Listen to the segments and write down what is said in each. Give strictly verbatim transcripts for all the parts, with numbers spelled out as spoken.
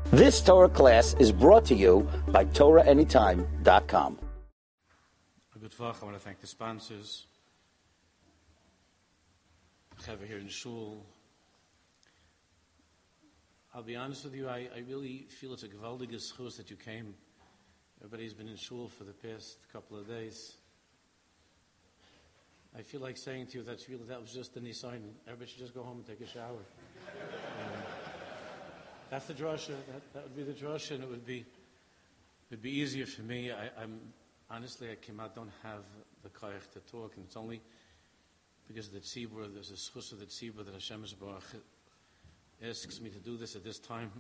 This Torah class is brought to you by Torah Anytime dot com. A good vach. I want to thank the sponsors. Chaver here in Shul. I'll be honest with you, I, I really feel it's a gewaldige schus that you came. Everybody's been in Shul for the past couple of days. I feel like saying to you that really that was just an Nisan. Everybody should just go home and take a shower. um, that's the drasha. That, that would be the drasha, and it would be it would be easier for me. I, I'm honestly, I came out, don't have the koyach to talk, and it's only because of the tzibur. There's a schus of the tzibur that Hashem Baruch asks me to do this at this time.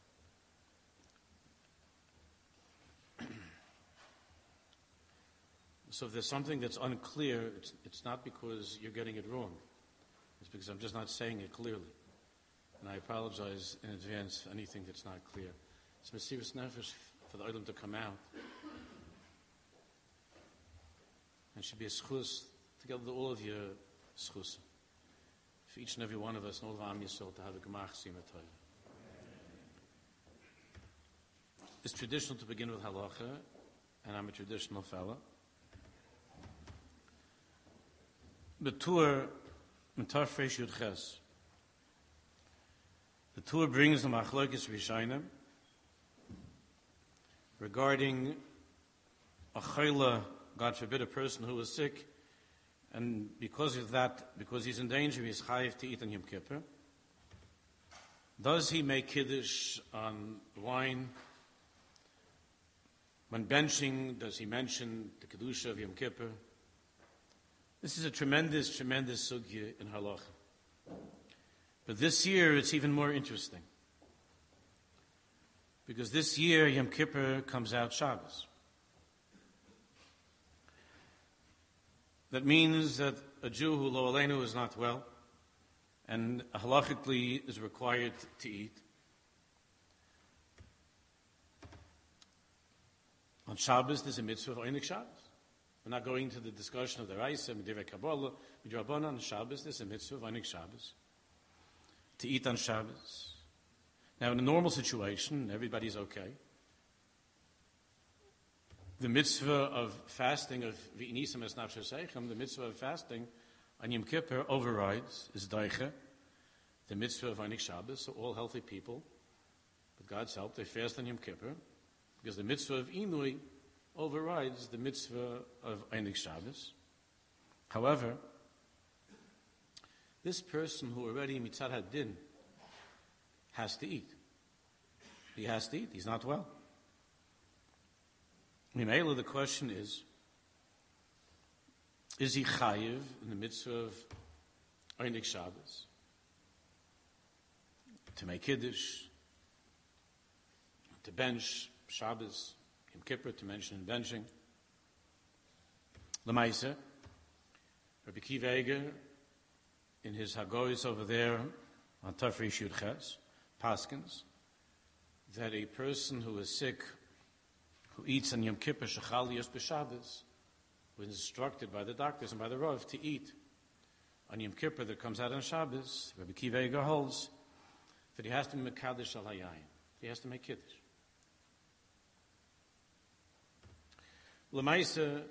So if there's something that's unclear, it's, it's not because you're getting it wrong. It's because I'm just not saying it clearly. And I apologize in advance for anything that's not clear. It's Mesiras Nefesh for the Olam to come out. And it should be a schus together with all of your schus. For each and every one of us, and all of Am Yisrael, to have a Gemach Sima Torah. It's traditional to begin with halacha, and I'm a traditional fellow. The tour, Mentar Fresh Yud Ches. The tour brings the Machlokes Rishonim regarding a chayla, God forbid, a person who is sick, and because of that, because he's in danger, he's chayiv to eat on Yom Kippur. Does he make kiddush on wine? When benching, does he mention the kedusha of Yom Kippur? This is a tremendous, tremendous sugya in halacha. But this year, it's even more interesting. Because this year, Yom Kippur comes out Shabbos. That means that a Jew who lo aleinu is not well, and halachically is required to eat, on Shabbos, there's a mitzvah of Einik Shabbos. We're not going to the discussion of the Raisa, Midirei Kabbalah, Midrabanan. On Shabbos, there's a mitzvah of Einik Shabbos. To eat on Shabbos. Now, in a normal situation, everybody's okay. The mitzvah of fasting, of V'inisim es nafshe seichem, the mitzvah of fasting on Yom Kippur overrides, is daiche, the mitzvah of Einik Shabbos. So all healthy people, with God's help, they fast on Yom Kippur, because the mitzvah of Inui overrides the mitzvah of Einik Shabbos. However, this person who already mitzad hadin has to eat. He has to eat. He's not well. Mimela, the question is, is he chayiv in the mitzvah of Einik Shabbos to make kiddush, to bench Shabbos, Yom Kippur, to mention in benching? L'maisa, Rabbi Kiva Eger, in his Hagoyis over there on Tafri Shud Ches, Paskins, that a person who is sick, who eats on Yom Kippur, Shechal Yos B'Shabbos, was instructed by the doctors and by the Rav to eat on Yom Kippur that comes out on Shabbos. Rabbi Kiva Eger holds that he has to make Mekadosh Al Hayayin. He has to make Kiddush. L'maisa,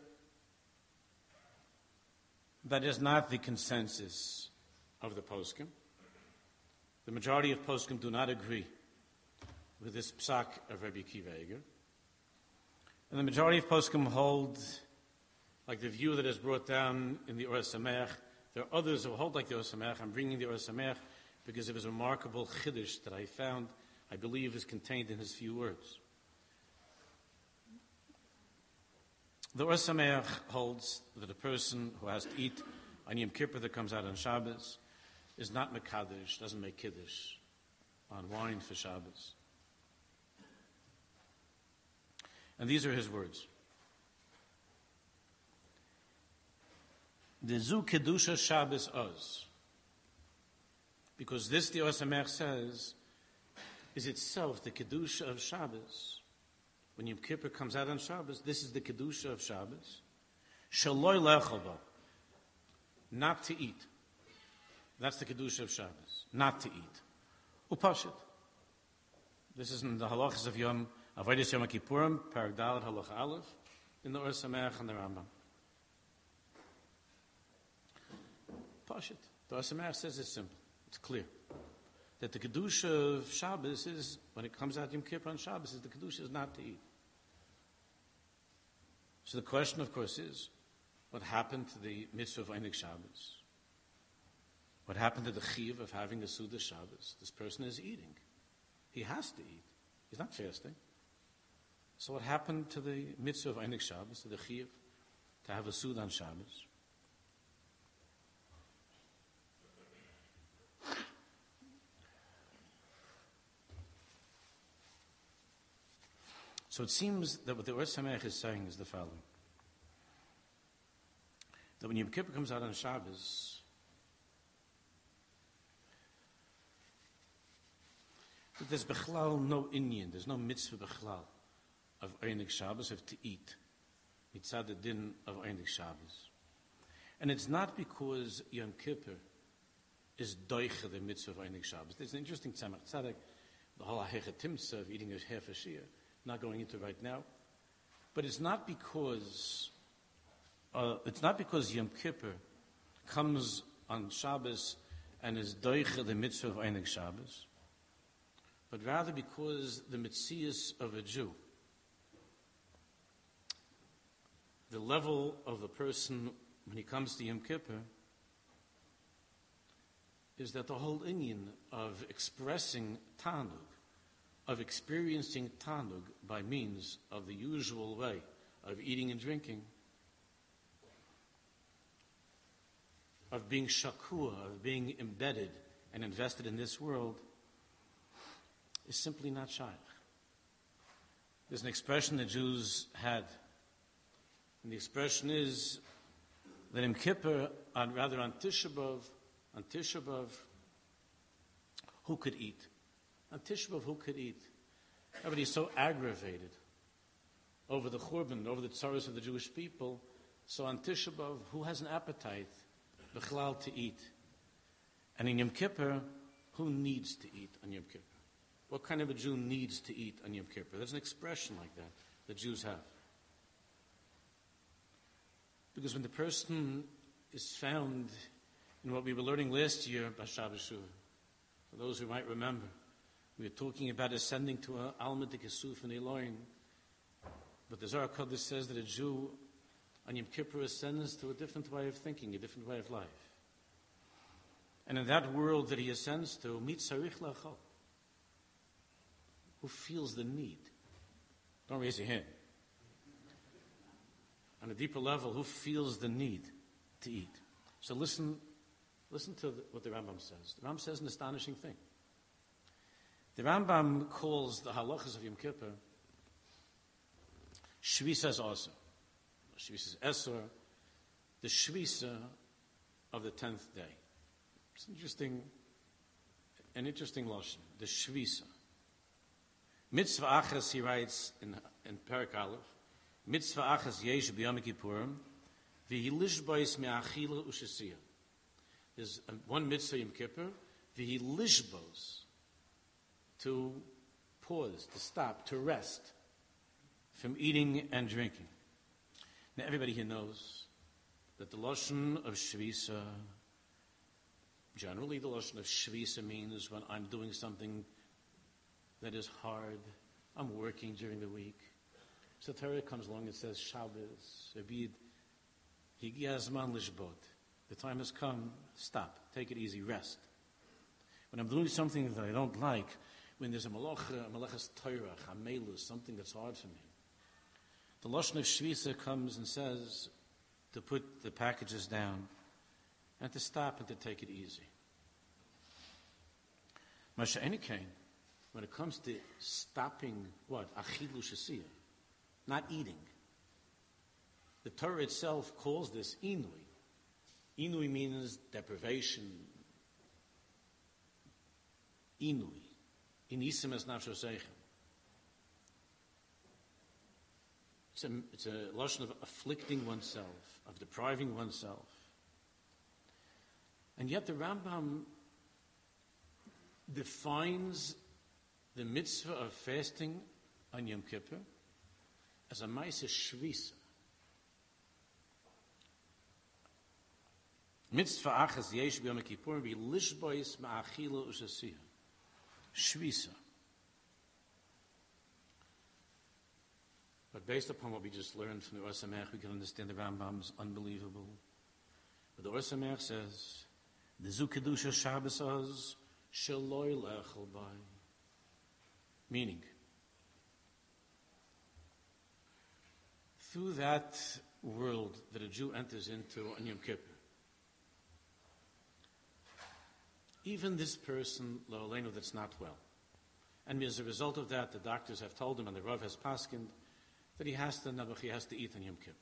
that is not the consensus of the poskim. The majority of poskim do not agree with this psak of Rabbi Kiva Eger. And the majority of poskim hold like the view that is brought down in the Or Sameach. There are others who hold like the Or Sameach. I'm bringing the Or Sameach because of his remarkable chiddush that I found, I believe, is contained in his few words. The Or Sameach holds that a person who has to eat on Yom Kippur that comes out on Shabbos is not Mekadosh, doesn't make Kiddush on wine for Shabbos. And these are his words. The Zu Kedusha Shabbos Oz. Because this, the Or Sameach says, is itself the Kedusha of Shabbos. When Yom Kippur comes out on Shabbos, this is the Kedusha of Shabbos. Shaloi lechol bo. Not to eat. That's the Kedusha of Shabbos. Not to eat. Upashit. This is in the halachas of Yom Avodas Yom Kippurim, Parak Dalet Halacha Aleph, in the Or Sameach and the Rambam. Pashut. The Or Sameach says it's simple. It's clear that the kedusha of Shabbos is, when it comes out Yom Kippur on Shabbos, is the kedusha is not to eat. So the question, of course, is what happened to the mitzvah of Einik Shabbos? What happened to the chiyuv of having a Suda Shabbos? This person is eating. He has to eat. He's not fasting. So what happened to the mitzvah of Einik Shabbos, to the chiyuv, to have a Suda on Shabbos? So it seems that what the Or Sameach is saying is the following. That when Yom Kippur comes out on Shabbos, that there's bechlal no Indian, there's no mitzvah bechlal of Einik Shabbos, of to eat. Mitzad the din of Einik Shabbos. And it's not because Yom Kippur is doicha the mitzvah of Einik Shabbos. There's an interesting tzemach tzedek, the whole ha'hechet timtzah of eating a half a shia. Not going into right now, but it's not because uh, it's not because Yom Kippur comes on Shabbos and is doicha the mitzvah of Einik Shabbos, but rather because the mitzias of a Jew, the level of the person when he comes to Yom Kippur, is that the whole inyan of expressing tanug, of experiencing tanug by means of the usual way of eating and drinking, of being shakua, of being embedded and invested in this world, is simply not shaykh. There's an expression the Jews had, and the expression is that in Kippur, on, rather on Tisha B'Av, on Tisha B'Av, who could eat? On Tisha B'Av, who could eat? Everybody's so aggravated over the Churban, over the tzaros of the Jewish people. So on Tisha B'Av, who has an appetite, b'chlal, to eat? And in Yom Kippur, who needs to eat on Yom Kippur? What kind of a Jew needs to eat on Yom Kippur? There's an expression like that that Jews have. Because when the person is found in what we were learning last year, B'Shabbos Shuvah, for those who might remember, we were talking about ascending to an Alma de Kesuf and Eloin. But the Zohar Kodesh says that a Jew on Yom Kippur ascends to a different way of thinking, a different way of life. And in that world that he ascends to, mit sarich lachol, who feels the need. Don't raise your hand. On a deeper level, who feels the need to eat? So listen, listen to the, what the Rambam says. The Rambam says an astonishing thing. The Rambam calls the halachas of Yom Kippur shvisas also. Shvisas esor, the shvisa of the tenth day. It's interesting, an interesting lashon, the shvisa. Mitzvah achas, he writes in, in Perek Aleph, mitzvah achas yesh b'yom kippurim, v'hi lishbois me'achila u'shesiyah. There's one mitzvah Yom Kippur, v'hi lishbos, to pause, to stop, to rest from eating and drinking. Now, everybody here knows that the lashon of shvisa, generally the lashon of shvisa means when I'm doing something that is hard, I'm working during the week. So Torah comes along and says, Shabbos, Abid, Higi Azman Lishbot. The time has come, stop, take it easy, rest. When I'm doing something that I don't like, when there's a malacha, a malachas Torah, chamelus, something that's hard for me, the lashon of shvisa comes and says to put the packages down and to stop and to take it easy. Masha Enikain, when it comes to stopping what? Achilu shesiyah, not eating. The Torah itself calls this inui. Inui means deprivation. Inui. Inisim es nafsho seichem. It's a, it's a lashon of afflicting oneself, of depriving oneself. And yet the Rambam defines the mitzvah of fasting on Yom Kippur as a ma'aseh shvisa. Mitzvah achas yesh b'Yom Kippur be lishbois ma'achila u'shasiyah. Shvisa. But based upon what we just learned from the Or Samech, we can understand the Rambam is unbelievable. But the Or Samech says, the Zu Kedusha Shabbos az sheloi lechel bai. Meaning, through that world that a Jew enters into on Yom Kippur, even this person, lo aleinu, that's not well, and as a result of that, the doctors have told him, and the Rav has paskined, that he has to nabuch, he has to eat on Yom Kippur.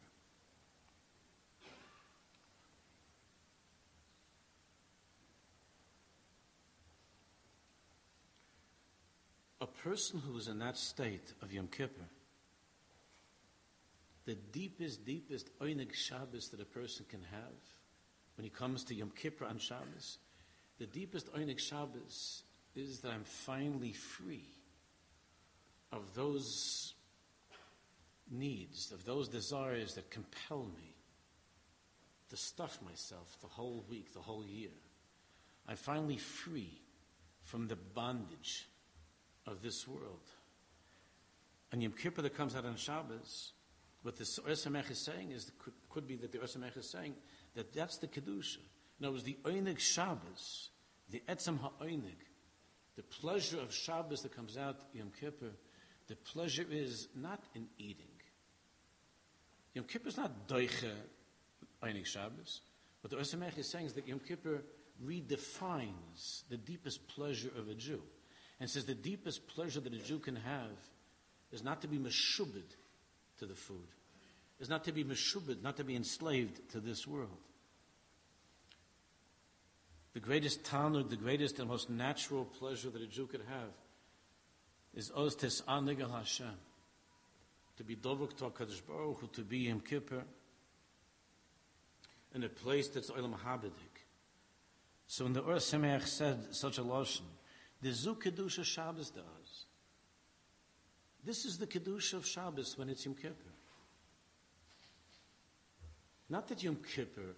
A person who is in that state of Yom Kippur, the deepest, deepest oinig Shabbos that a person can have, when he comes to Yom Kippur on Shabbos, the deepest oinig Shabbos is that I'm finally free of those needs, of those desires that compel me to stuff myself the whole week, the whole year. I'm finally free from the bondage of this world. And Yom Kippur that comes out on Shabbos, what the Or Samech is saying is, could, could be that the Or Samech is saying that that's the Kedusha. In other words, the Oinig Shabbos, the Etzem HaOinig, the pleasure of Shabbos that comes out Yom Kippur, the pleasure is not in eating. Yom Kippur is not Doiche Oinig Shabbos. What the Or Samech is saying is that Yom Kippur redefines the deepest pleasure of a Jew. And says the deepest pleasure that a Jew can have is not to be meshubed to the food, is not to be meshubed, not to be enslaved to this world. The greatest tanug, the greatest and most natural pleasure that a Jew could have is oz tes'anig al Hashem, to be dovuk to HaKadosh Baruch Hu, to be Yom Kippur in a place that's olam habedik. So when the Or Samech said such a lashon, the Zu Kedusha Shabbos does. This is the Kedusha of Shabbos when it's Yom Kippur. Not that Yom Kippur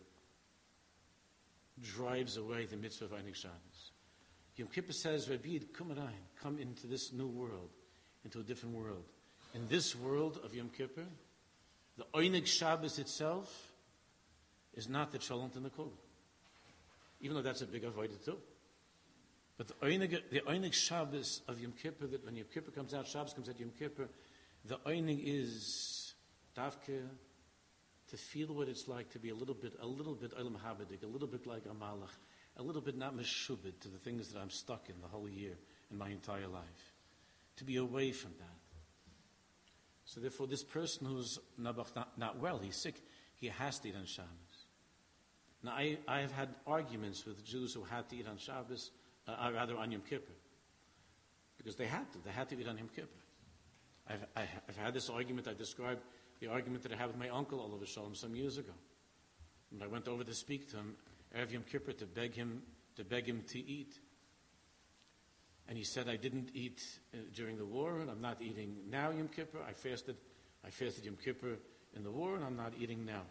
drives away the mitzvah of Einik Shabbos. Yom Kippur says, Rabbi, come on, come into this new world, into a different world. In this world of Yom Kippur, the Einik Shabbos itself is not the Cholent and the Kol. Even though that's a big avodah too. But the Einig, the Einig Shabbos of Yom Kippur, that when Yom Kippur comes out, Shabbos comes out Yom Kippur, the Einig is davke, to feel what it's like to be a little bit, a little bit Olam Habedik, a little bit like a Malach, a little bit not meshubed to the things that I'm stuck in the whole year, in my entire life. To be away from that. So therefore, this person who's not, not well, he's sick, he has to eat on Shabbos. Now, I, I have had arguments with Jews who had to eat on Shabbos, uh, rather on Yom Kippur, because they had to. They had to eat on Yom Kippur. I've, I, I've had this argument. I described the argument that I had with my uncle, Oliver Shalom, some years ago. And I went over to speak to him, Erev Yom Kippur, to beg him to beg him to eat. And he said, I didn't eat uh, during the war, and I'm not eating now Yom Kippur. I fasted, I fasted Yom Kippur in the war, and I'm not eating now.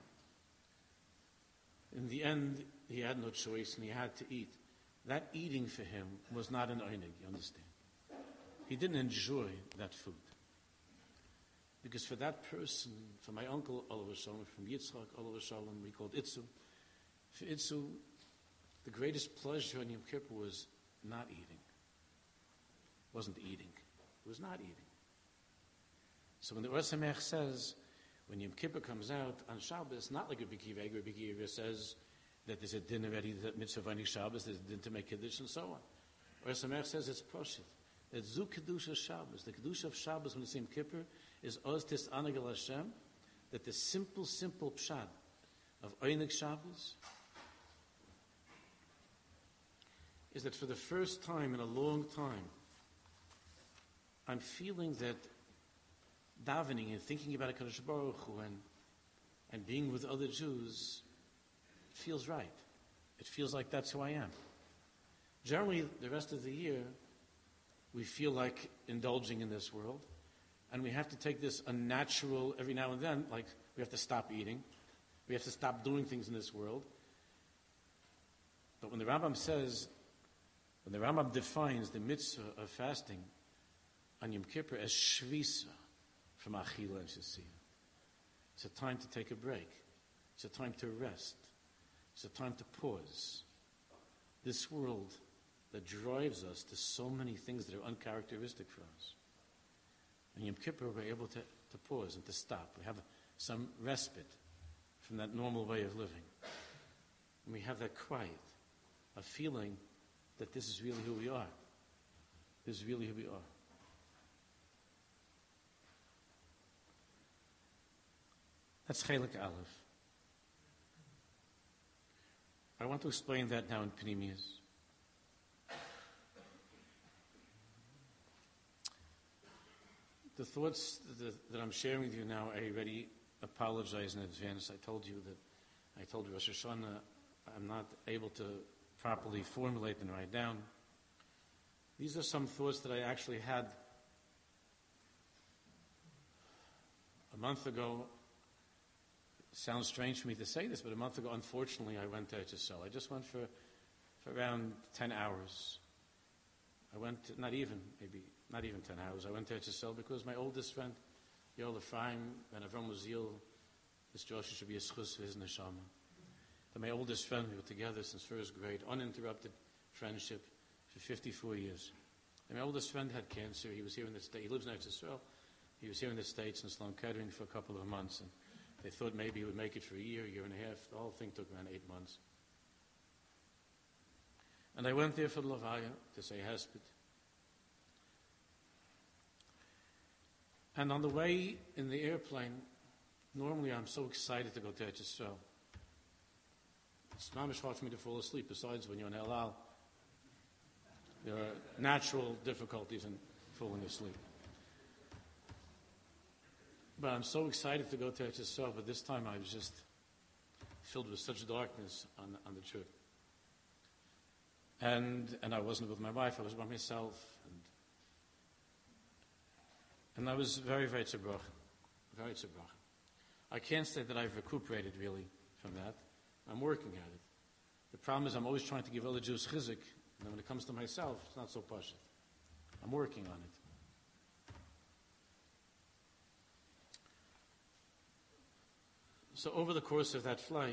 In the end, he had no choice, and he had to eat. That eating for him was not an einig, you understand? He didn't enjoy that food. Because for that person, for my uncle, Oliver Shalom, from Yitzchak, Oliver Shalom, we called Itzu, for Itzu, the greatest pleasure on Yom Kippur was not eating. It wasn't eating. It was not eating. So when the Or Samech says, when Yom Kippur comes out on Shabbos, not like Rabbi Akiva, Rabbi Akiva says that there's a din already, that mitzvah of Shabbos, there's a din to make Kiddush and so on. Or Samech says it's Proshit. That Zu Kedusha Shabbos, the Kedusha of Shabbos when it's Yom Kippur, is Oz Tis Anagel Hashem, that the simple, simple pshat of Einik Shabbos is that for the first time in a long time, I'm feeling that davening and thinking about HaKadosh Baruch Hu and, and being with other Jews feels right. It feels like that's who I am. Generally, the rest of the year, we feel like indulging in this world, and we have to take this unnatural every now and then, like we have to stop eating, we have to stop doing things in this world. But when the Rambam says, when the Rambam defines the mitzvah of fasting on Yom Kippur as shvisa from achila and shasiyah, it's a time to take a break. It's a time to rest. It's a time to pause. This world that drives us to so many things that are uncharacteristic for us. And Yom Kippur, we're able to, to pause and to stop. We have some respite from that normal way of living. And we have that quiet, a feeling that this is really who we are. This is really who we are. That's Chelik Aleph. I want to explain that now in Pnimius. The thoughts that, that I'm sharing with you now, I already apologize in advance. I told you that, I told Rosh Hashanah, I'm not able to properly formulate and write down. These are some thoughts that I actually had a month ago. It sounds strange for me to say this, but a month ago, unfortunately, I went to Eretz Yisrael. I just went for, for around ten hours. I went, to, not even, maybe, not even ten hours. I went to Eretz Yisrael because my oldest friend, Yoel Ephraim, Ben Avram Uziel, this Joshua should be a schus for his neshama. But my oldest friend, we were together since first grade, uninterrupted friendship for fifty-four years. And my oldest friend had cancer. He was here in the States. He lives in Eretz Yisrael. He was here in the States in Sloan Kettering for a couple of months. And they thought maybe he would make it for a year, year and a half. The whole thing took around eight months. And I went there for the Levaya to say Hesped. And on the way in the airplane, normally I'm so excited to go to Eretz Yisrael. It's not much hard for me to fall asleep. Besides, when you're in El Al, there are natural difficulties in falling asleep. But I'm so excited to go to Eretz Yisrael, but this time I was just filled with such darkness on, on the trip. And and I wasn't with my wife, I was by myself. And, and I was very, very tzebrach. Very tzebrach. I can't say that I've recuperated really from that. I'm working at it. The problem is I'm always trying to give other Jews chizik, and when it comes to myself, it's not so pashut. I'm working on it. So over the course of that flight,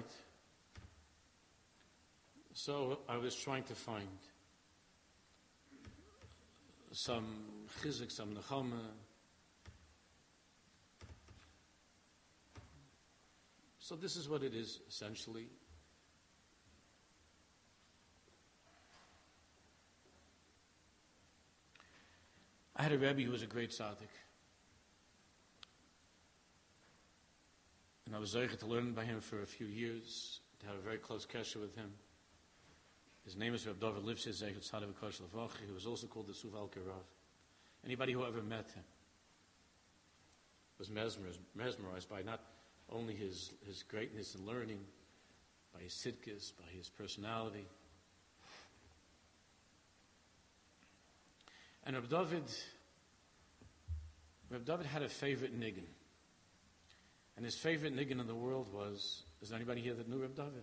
so I was trying to find some chizik, some nechama, so this is what it is, essentially. I had a Rebbe who was a great tzaddik. And I was zeicher to learn by him for a few years, to have a very close kesher with him. His name is Reb David Lipschitz, zeicher tzaddik v'kosh levachi, who was also called the Suval Kerav. Anybody who ever met him was mesmerized, mesmerized by not only his, his greatness in learning, by his sitkis, by his personality. And Reb David, Reb David had a favorite niggin. And his favorite niggin in the world was, is there anybody here that knew Reb David?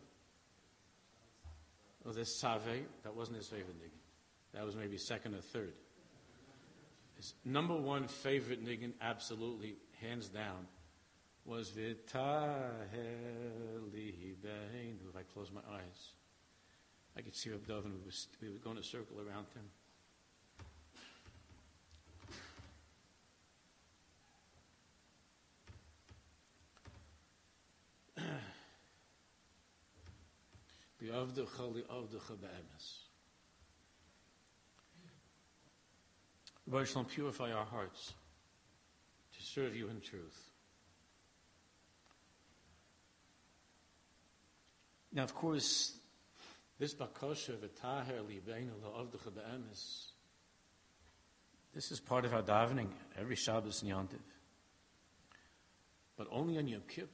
Oh, there's Saveh. That wasn't his favorite niggin. That was maybe second or third. His number one favorite niggin, absolutely, hands down, was V'tahel libeinu. If I close my eyes, I could see Reb David. We was, we were going to circle around him. Rabbi Shalom, purify our hearts to serve you in truth. Now, of course, this bakosha v'taher libeinu la'avdecha be'emes, this is part of our davening every Shabbos and Yom Tov. But only on Yom Kippur.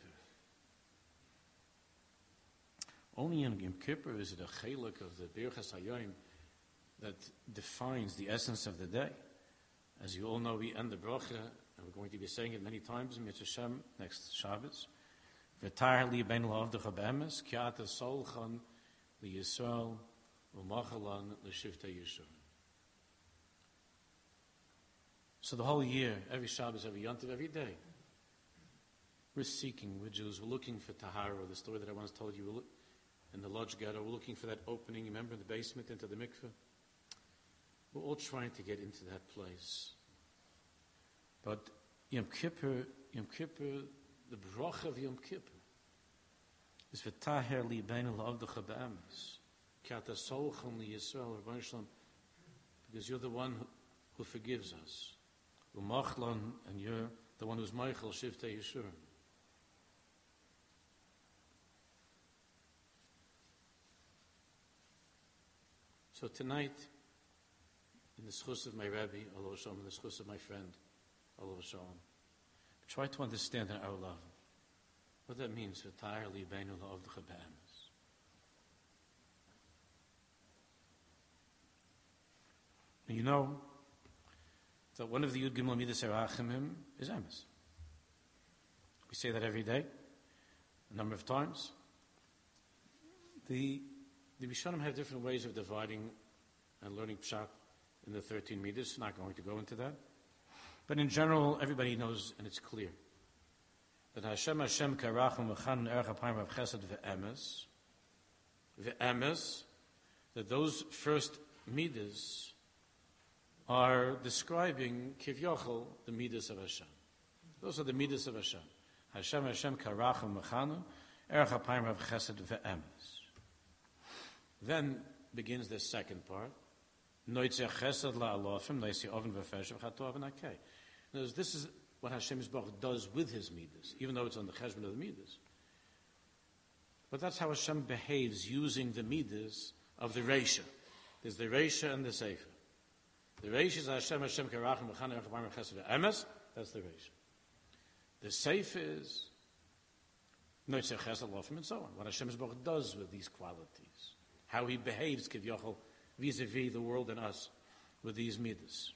Only in Yom Kippur is it a chelik of the Birchas Hayom that defines the essence of the day. As you all know, we end the bracha, and we're going to be saying it many times in Mitzvah Shem next Shabbos. V'tar li ben la'avdecha be'emes, ki ata solchan li Yisrael, u'machalan l'shivtei Yisrael. So the whole year, every Shabbos, every Yontiv, every day, we're seeking, we're Jews, we're looking for Tahara, the story that I once told you, we're look, in the Lodge Ghetto, we're looking for that opening, remember, in the basement into the mikveh? We're all trying to get into that place. But Yom Kippur, Yom Kippur, the bracha of Yom Kippur is v'taher li beinu la'avdecha be'emes, ki ata solchan li Yisrael, Rebbeinu Shalom, because you're the one who, who forgives us. U'machlan, and you're the one who's Michael Shivtei Yisrael. So tonight, in the schus of my Rebbe, Olav Shalom, in the schus of my friend, Olav Shalom, try to understand in our love what that means. Entirely, beinu la'avdecha be'emes. You know that one of the Yud Gimel Midas Erachimim is emes. We say that every day, a number of times. The The Rishonim have different ways of dividing and learning Pshat in the thirteen meters. Not going to go into that. But in general, everybody knows, and it's clear, that Hashem Hashem karachum v'chan erech ha'payim of chesed ve'emes, ve'emes, that those first midas are describing kivyochel, the midas of Hashem. Those are the midas of Hashem. Hashem Hashem karachum v'chan erech ha'payim of chesed ve'emes. Then begins the second part. This is what Hashem Yisborach does with his midas, even though it's on the cheshbon of the midas. But that's how Hashem behaves using the midas of the Reisha. There's the Reisha and the Sefer. The Reisha is Hashem Hashem Karachim V'chan Erech Ha'payim Chesed Ve'emes. That's the Reisha. The Sefer is Noitzeh Chesed Lofim and so on. What Hashem Yisborach does with these qualities. How he behaves, Kivyochel, vis-a-vis the world and us, with these midas.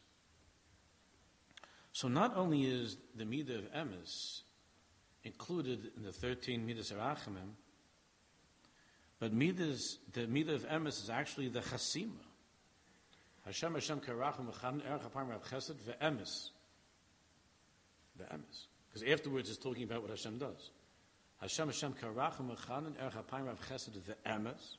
So not only is the midah of emes included in the thirteen midas arachimim, but midas, the midah of emes is actually the chasima. Hashem Hashem karachim v'chan erech ha'payim rav chesed ve'emes. Ve'emes. Because afterwards it's talking about what Hashem does. Hashem Hashem karachim v'chan erech ha'payim rav chesed ve'emes.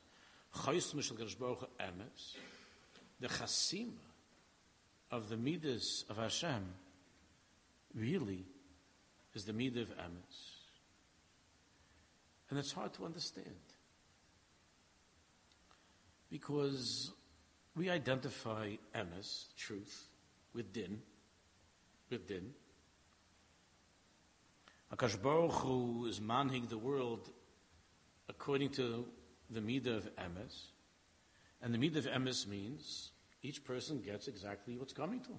The chasima of the midas of Hashem really is the midah of emes. And it's hard to understand. Because we identify emes, truth, with din, with din. HaKadosh Baruch Hu is manhig the world according to the midah of emes, and the midah of emes means each person gets exactly what's coming to him.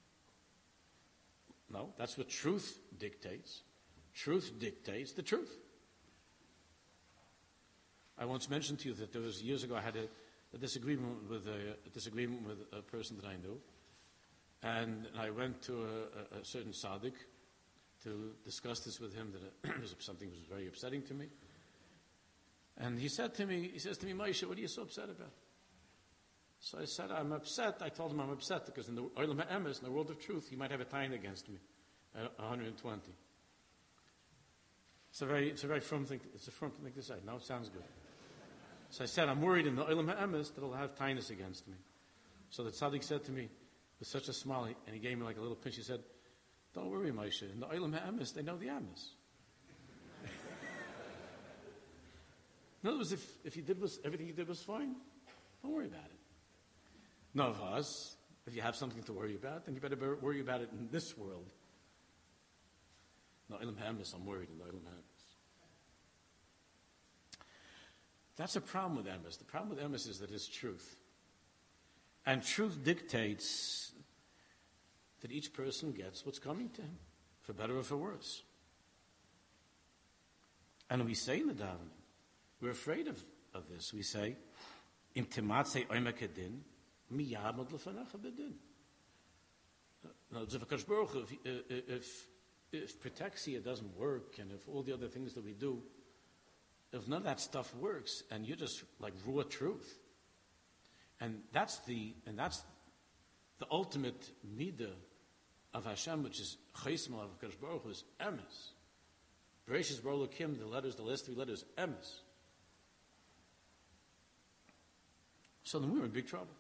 No, that's what truth dictates. Truth dictates the truth. I once mentioned to you that there was years ago I had a, a disagreement with a, a disagreement with a person that I knew, and I went to a, a, a certain tzaddik to discuss this with him. That it was something that was very upsetting to me. And he said to me, he says to me, Moshe, what are you so upset about? So I said, I'm upset. I told him I'm upset because in the Olam HaEmes, in the world of truth, you might have a time against me, at one hundred twenty. It's a very, it's a very firm thing. It's a firm thing to say. No, it sounds good. So I said, I'm worried in the Olam HaEmes that it'll have tinus against me. So the tzaddik said to me with such a smile, and he gave me like a little pinch. He said, don't worry, Moshe. In the Olam HaEmes, they know the Emes. In other words, if, if he did was, everything he did was fine, don't worry about it. None of us, if you have something to worry about, then you better worry about it in this world. No, Ilam Hamas, I'm worried in the Ilam Hamas. That's a problem with Emes. The problem with Emes is that it's truth. And truth dictates that each person gets what's coming to him, for better or for worse. And we say in the davening, we're afraid of, of this. We say, Im timatze oimek edin, miyad mod lefanecha bedin. You know, if Hakadosh Baruch Hu, if, if, if Protexia doesn't work, and if all the other things that we do, if none of that stuff works, and you're just like raw truth, and that's the and that's the ultimate midah of Hashem, which is Chesma of Hakadosh Baruch Hu, is emes. Bereshis bara Elokim, the letters, the last three letters, emes. So then we were in big trouble.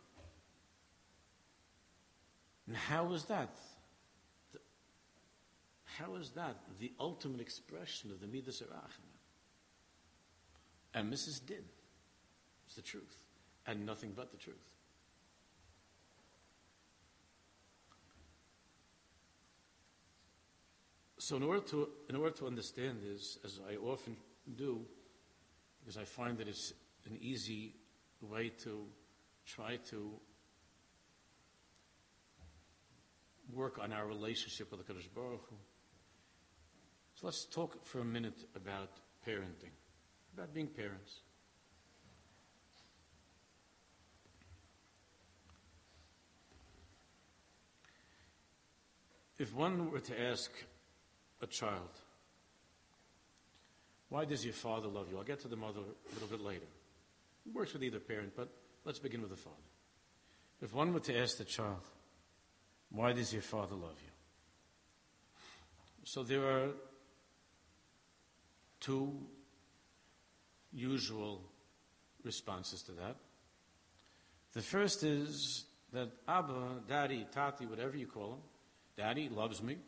And how is that? The, how is that the ultimate expression of the midas Erachim? And Missus Din. It's the truth. And nothing but the truth. So in order to in order to understand this, as I often do, because I find that it's an easy way to try to work on our relationship with the Kadosh Baruch Hu. So let's talk for a minute about parenting, about being parents. If one were to ask a child, why does your father love you? I'll get to the mother a little bit later. It works with either parent, but let's begin with the father. If one were to ask the child, why does your father love you? So there are two usual responses to that. The first is that Abba, Daddy, Tati, whatever you call him, Daddy loves me.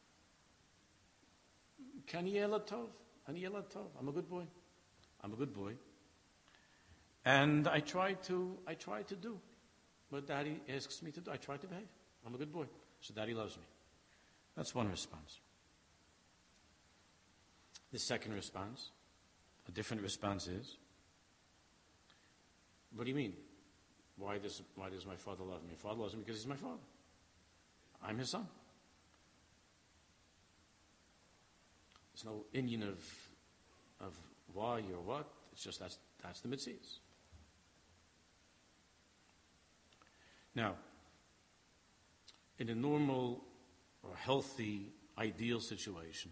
Kan yela tov? Ani yela tov? I'm a good boy. I'm a good boy. And I try to, I try to do what Daddy asks me to do. I try to behave. I'm a good boy. So Daddy loves me. That's one response. The second response, a different response is, what do you mean? Why does, why does my father love me? My father loves me because he's my father. I'm his son. There's no Indian of, of why or what. It's just that's, that's the mitzvahs. Now, in a normal or healthy, ideal situation,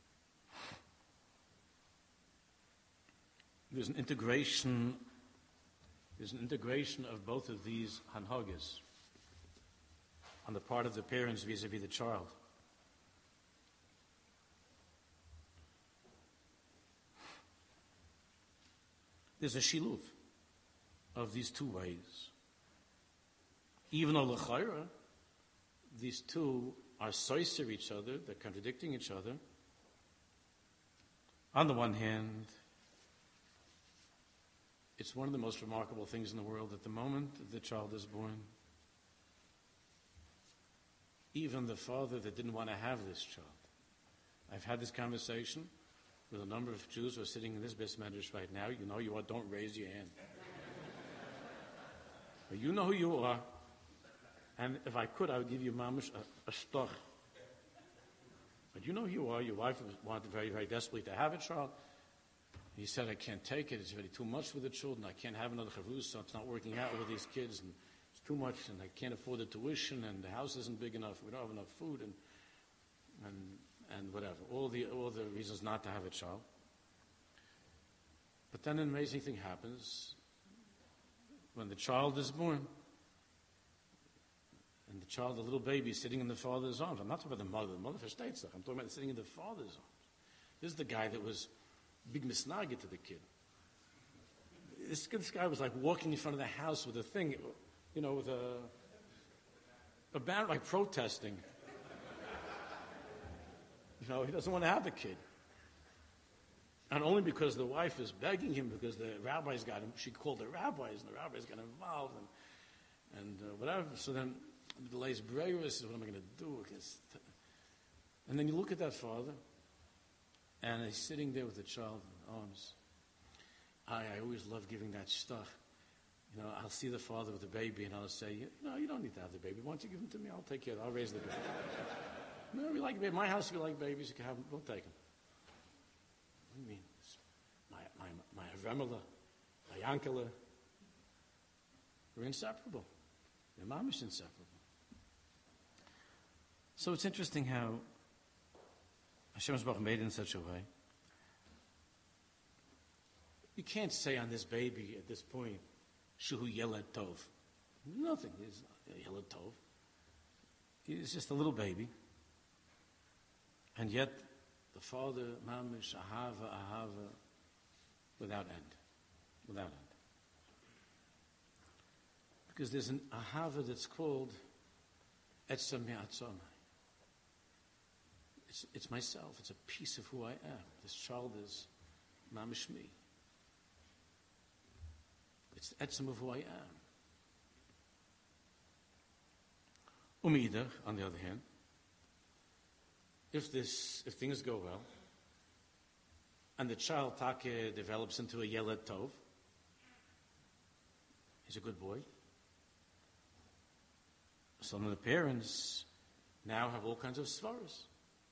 there's an integration, there's an integration of both of these hanhagas on the part of the parents vis-a-vis the child. There's a shiluv of these two ways. Even though l'chayra, these two are soiser each other, they're contradicting each other. On the one hand, it's one of the most remarkable things in the world at the moment the child is born. Even the father that didn't want to have this child. I've had this conversation with a number of Jews who are sitting in this bais medrash right now. You know you are, don't raise your hand. But you know who you are. And if I could, I would give you mamish a, a stoch. But you know who you are. Your wife wanted very, very desperately to have a child. He said, I can't take it. It's already too much for the children. I can't have another chavuz, so it's not working out with these kids. And it's too much, and I can't afford the tuition, and the house isn't big enough. We don't have enough food, and and and whatever. All the all the reasons not to have a child. But then an amazing thing happens when the child is born. And the child, the little baby, is sitting in the father's arms. I'm not talking about the mother. The mother for states I'm talking about sitting in the father's arms. This is the guy that was big misnagit to the kid. This, this guy was like walking in front of the house with a thing, you know, with a, a banner, like protesting. You know, he doesn't want to have the kid. And only because the wife is begging him, because the rabbis got him, she called the rabbis, and the rabbis got involved, and, and uh, whatever. So then, the delays Breyer says, what am I going to do? And then you look at that father, and he's sitting there with the child in arms. I, I always love giving that stuff. You know, I'll see the father with the baby, and I'll say, no, you don't need to have the baby. Why don't you give him to me? I'll take care of it. I'll raise the baby. No, we like baby. My house, we like babies. You can have them. We'll take them. What do you mean? My, my, my Avremela, my Yankala, we're inseparable. Your mom is inseparable. So it's interesting how Hashem Yisbarach made it in such a way. You can't say on this baby at this point, Shuhu Yeled Tov. Nothing. He's not Yeled Tov. He's just a little baby. And yet, the father, Mamish, Ahava, Ahava, without end. Without end. Because there's an Ahava that's called Etzem Me'atzomai. It's, it's myself. It's a piece of who I am. This child is Mamish me. It's the etzem of who I am. Umidah, on the other hand, if this, if things go well, and the child Take develops into a Yeled Tov, he's a good boy. Some of the parents now have all kinds of svaras.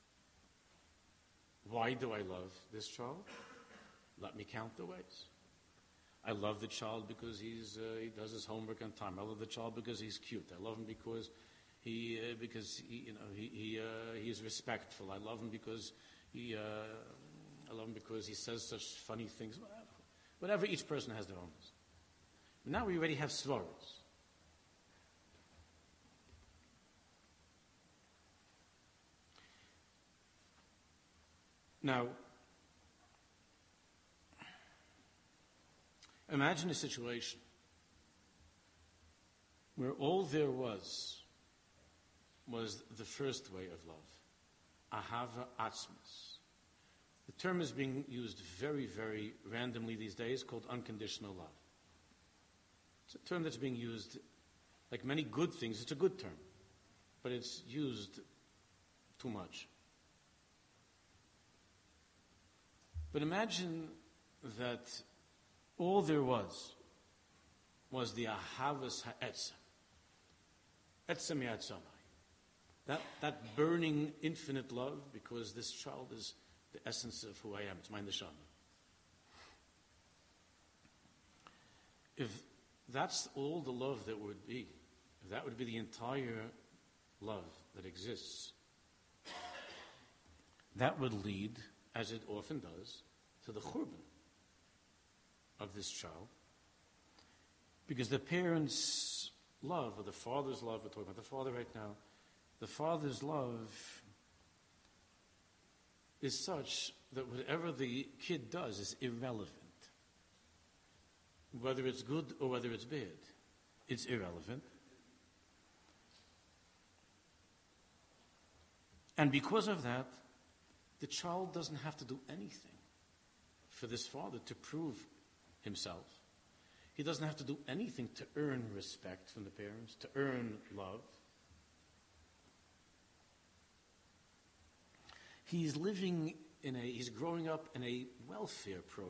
Why do I love this child? Let me count the ways. I love the child because he's uh, he does his homework on time. I love the child because he's cute. I love him because he uh, because he you know he he uh, he is respectful. I love him because he uh, I love him because he says such funny things. Whatever, whatever each person has their own. Now we already have svaras. Now, imagine a situation where all there was was the first way of love, ahava atzmus. The term is being used very, very randomly these days, called unconditional love. It's a term that's being used, like many good things, it's a good term, but it's used too much. But imagine that all there was was the ahavas ha'etzem. Etzem yatzamai. That, that burning infinite love, because this child is the essence of who I am. It's my neshama. If that's all the love that would be, if that would be the entire love that exists, that would lead, as it often does, to the churban of this child. Because the parents' love, or the father's love, we're talking about the father right now, the father's love is such that whatever the kid does is irrelevant. Whether it's good or whether it's bad, it's irrelevant. And because of that, the child doesn't have to do anything for this father to prove himself. He doesn't have to do anything to earn respect from the parents, to earn love. He's living in a, he's growing up in a welfare program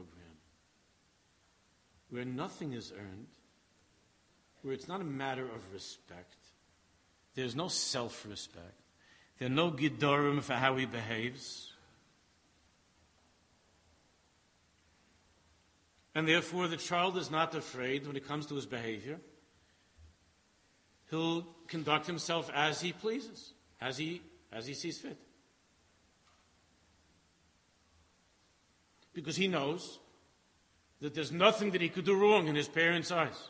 where nothing is earned, where it's not a matter of respect. There's no self-respect. There are no gidorim for how he behaves. And therefore, the child is not afraid when it comes to his behavior. He'll conduct himself as he pleases, as he, as he sees fit. Because he knows that there's nothing that he could do wrong in his parents' eyes.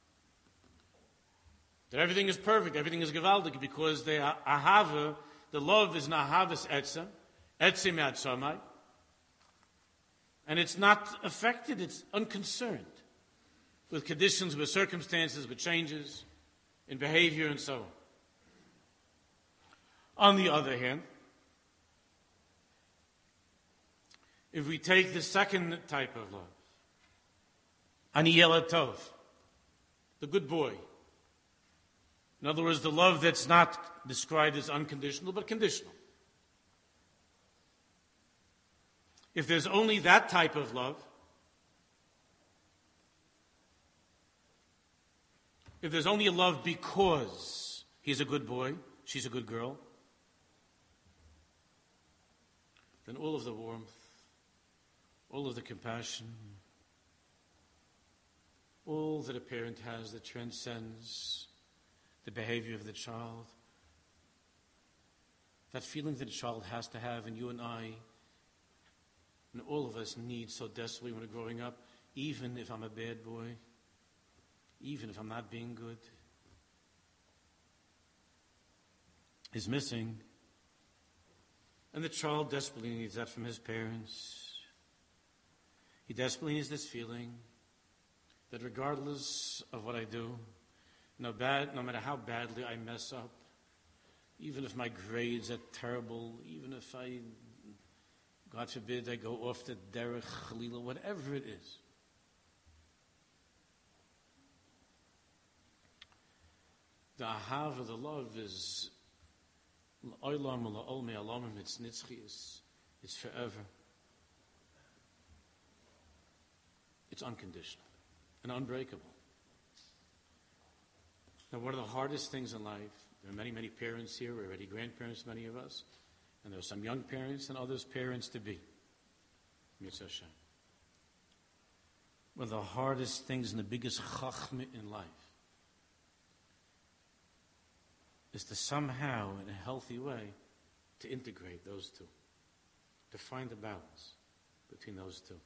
That everything is perfect, everything is gewaldig, because the ahava, the love is nahavas etzem, etzem yatzamai, and it's not affected, it's unconcerned with conditions, with circumstances, with changes in behavior and so on. On the other hand, if we take the second type of love, ani yeled tov, the good boy. In other words, the love that's not described as unconditional, but conditional. If there's only that type of love, if there's only a love because he's a good boy, she's a good girl, then all of the warmth, all of the compassion, all that a parent has that transcends the behavior of the child, that feeling that a child has to have, and you and I, and all of us need so desperately when we're growing up, even if I'm a bad boy, even if I'm not being good, is missing. And the child desperately needs that from his parents. He desperately needs this feeling that regardless of what I do, no, bad, no matter how badly I mess up, even if my grades are terrible, even if I, God forbid, I go off the derech, chalila, whatever it is, the ahava, the love is it's nitzchias, it's forever. It's unconditional and unbreakable. Now, one of the hardest things in life, there are many, many parents here, we're already grandparents, many of us, and there are some young parents and others parents to be. Mitzvah Hashem. One of the hardest things and the biggest chachma in life is to somehow, in a healthy way, to integrate those two, to find a balance between those two.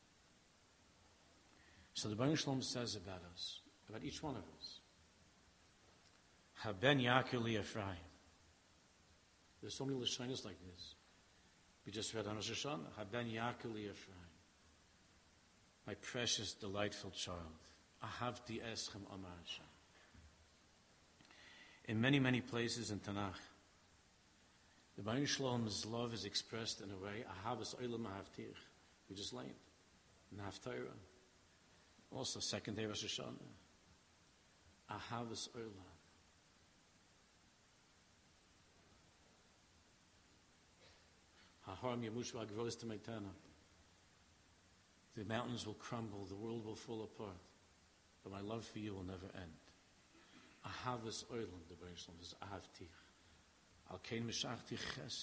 So the Baruch Shalom says about us, about each one of us, Haben Yaakov li Ephraim. There's so many lashonos like this. We just read on Rosh Hashanah, Haben Yaakov li Ephraim. My precious, delightful child. Ahavti eschem amar Hashem. In many, many places in Tanakh, the Baruch Shalom's love is expressed in a way, Ahavas olam ahavtich. We just learned. In Haftarah. Also, second day Rosh Hashanah. Ahavas olam. Haharim yamushva agros t'meitana. The mountains will crumble, the world will fall apart, but my love for you will never end. Ahavas olam, the Baruch Shalom says, ahavtich. Al kein mishachti chesed.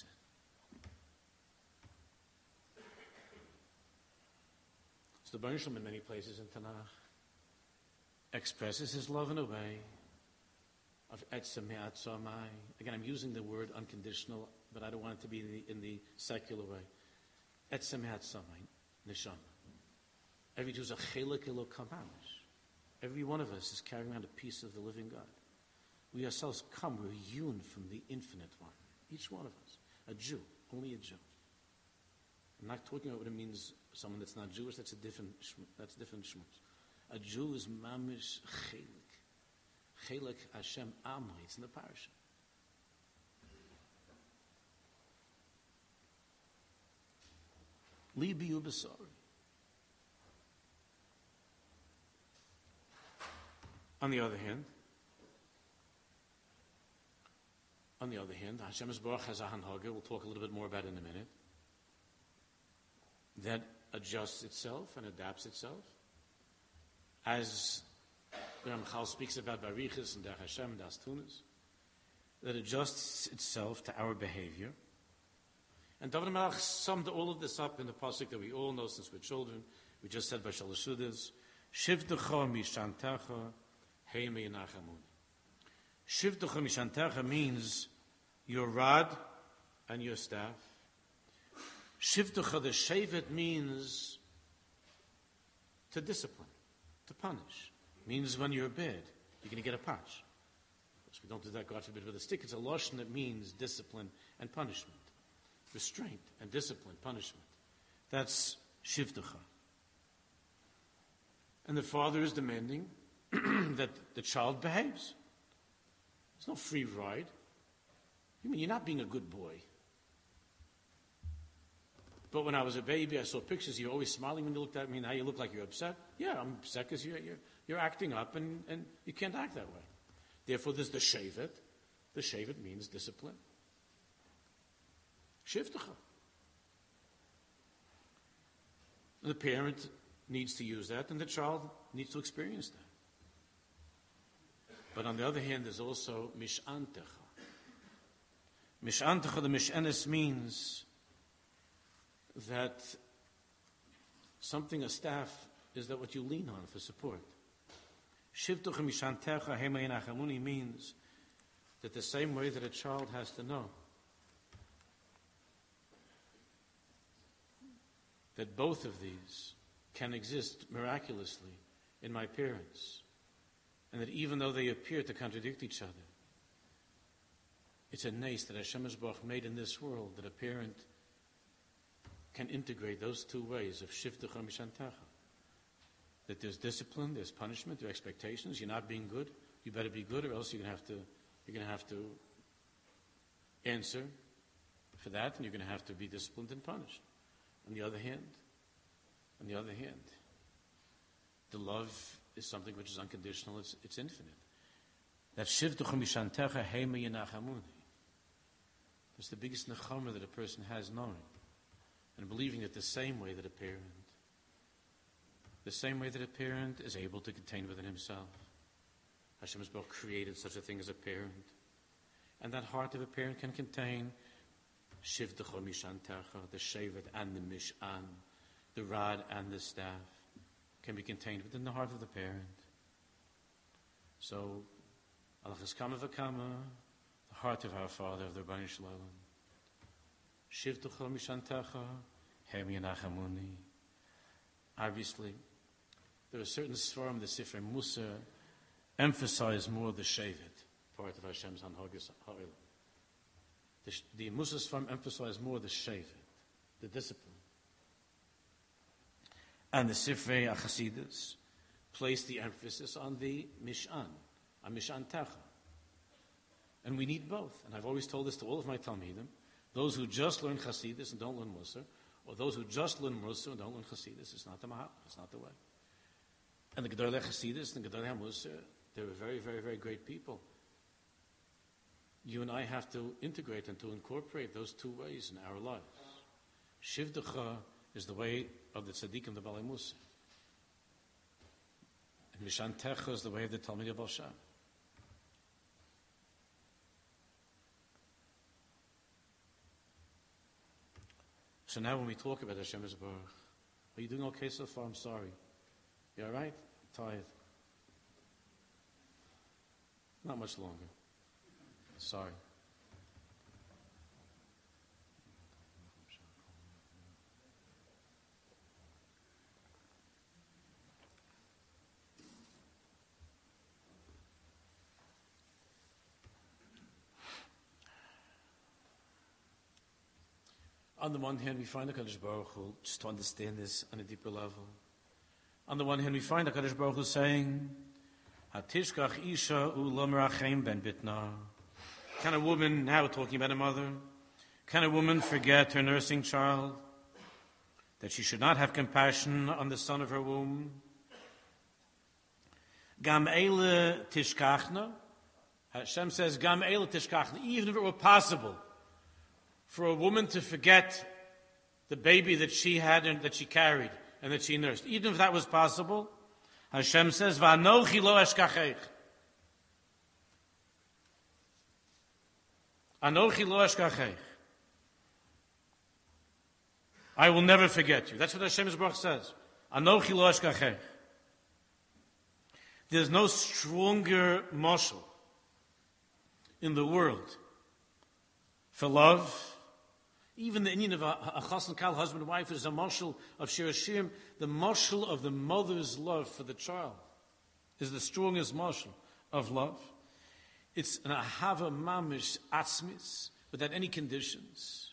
So the Baruch Shalom in many places in Tanakh expresses his love in a way of etzem me'atzamai. Again, I'm using the word unconditional, but I don't want it to be in the, in the secular way. Etzem me'atzamai, neshama. Every Jew is a chelik elokam mamish. Every one of us is carrying around a piece of the living God. We ourselves come, we're hewn from the infinite one. Each one of us. A Jew, only a Jew. I'm not talking about what it means, someone that's not Jewish, that's a different, that's different shmuz. A Jew is mamish chelik. Chelik Hashem Amai, it's in the parasha. Libi ubesari. On the other hand, on the other hand, Hashem Yisborach has a hanhaga, we'll talk a little bit more about it in a minute, that adjusts itself and adapts itself. As Ramchal speaks about Barichas and Derech Hashem and Das Tunas, that adjusts itself to our behavior. And David Melech summed all of this up in the pasuk that we all know since we're children. We just said by Shalashudas, Shivtecha mishantecha heime yinachamuni. Shivtecha mishantecha means your rod and your staff. Shivtecha, the shevet, means to discipline, to punish. Means when you're bad, you're going to get a punch. Of course, we don't do that, God forbid, with a stick. It's a lashon that means discipline and punishment. Restraint and discipline, punishment. That's shivtecha. And the father is demanding that the child behaves. There's no free ride. You mean you're not being a good boy? But when I was a baby, I saw pictures. You're always smiling when you looked at me. Now you look like you're upset. Yeah, I'm upset because you're, you're, you're acting up, and, and you can't act that way. Therefore, there's the shevet. The shevet means discipline. Shivtecha. The parent needs to use that, and the child needs to experience that. But on the other hand, there's also mishantecha. Mishantecha, the mishenes, means that something, a staff, is that what you lean on for support. Shivtecha mishantecha hema yinachamuni means that the same way that a child has to know that both of these can exist miraculously in my parents, and that even though they appear to contradict each other, it's a nace that Hashem Yisborach made in this world, that a parent can integrate those two ways of shivtecha mishantecha. That there's discipline, there's punishment, there are expectations. You're not being good, you better be good, or else you're going to have to you're going to have to answer for that, and you're going to have to be disciplined and punished. On the other hand, on the other hand, the love is something which is unconditional, it's, it's infinite. That shivtecha mishantecha heima yenachamuni. It's the biggest nechama that a person has knowing and believing that the same way that a parent, the same way that a parent is able to contain within himself. Hashem has both created such a thing as a parent. And that heart of a parent can contain shivtecha mishantecha, the shevet and the mishan, the rod and the staff, can be contained within the heart of the parent. So, alachas kama v'kama, the heart of our Father, of the Rebbeinu Shalom. Shivtecha mishantecha, hem yenachamuni. Obviously, there are certain svarim the Sifrei Musa emphasize more the shevet, part of Hashem's hanhagas ha'olam. The, the Musa svarim emphasize more the shevet, the discipline. And the Sifrei HaChasidus place the emphasis on the Mishan, on Mishan Techa. And we need both. And I've always told this to all of my Talmidim, those who just learn Chasidus and don't learn Musar, or those who just learn Musar and don't learn Chasidus, it's not the Mahal, it's not the way. And the Gedolei Chasidus and the Gedolei HaMusar, they were very, very, very great people. You and I have to integrate and to incorporate those two ways in our lives. Shivdecha is the way of the tzaddikim, the Balei Musar. And Mishan Techa is the way of the Talmidei Baal Shem. So now when we talk about Hashem Yisborach, are you doing okay so far? I'm sorry. You all right? I'm tired. Not much longer. Sorry. On the one hand, we find HaKadosh Baruch Hu, just to understand this on a deeper level. On the one hand, we find HaKadosh Baruch Hu saying, "Hatishkach isha u'lamerachem ben bitna." Can a woman, now we're talking about a mother, can a woman forget her nursing child, that she should not have compassion on the son of her womb? Gam eile tishkachna. Hashem says, Gam eile tishkachna. Even if it were possible for a woman to forget the baby that she had and that she carried and that she nursed, even if that was possible, Hashem says, V'anochi lo eshkachech. Anochi lo eshkachech. I will never forget you. That's what Hashem Yisborach says. Anochi lo eshkachech. There's no stronger mashal in the world for love. Even the Indian of a, a chas and kal, husband and wife, is a mashal of Shir Hashirim. The mashal of the mother's love for the child is the strongest mashal of love. It's an ahava mamish atzmis, without any conditions.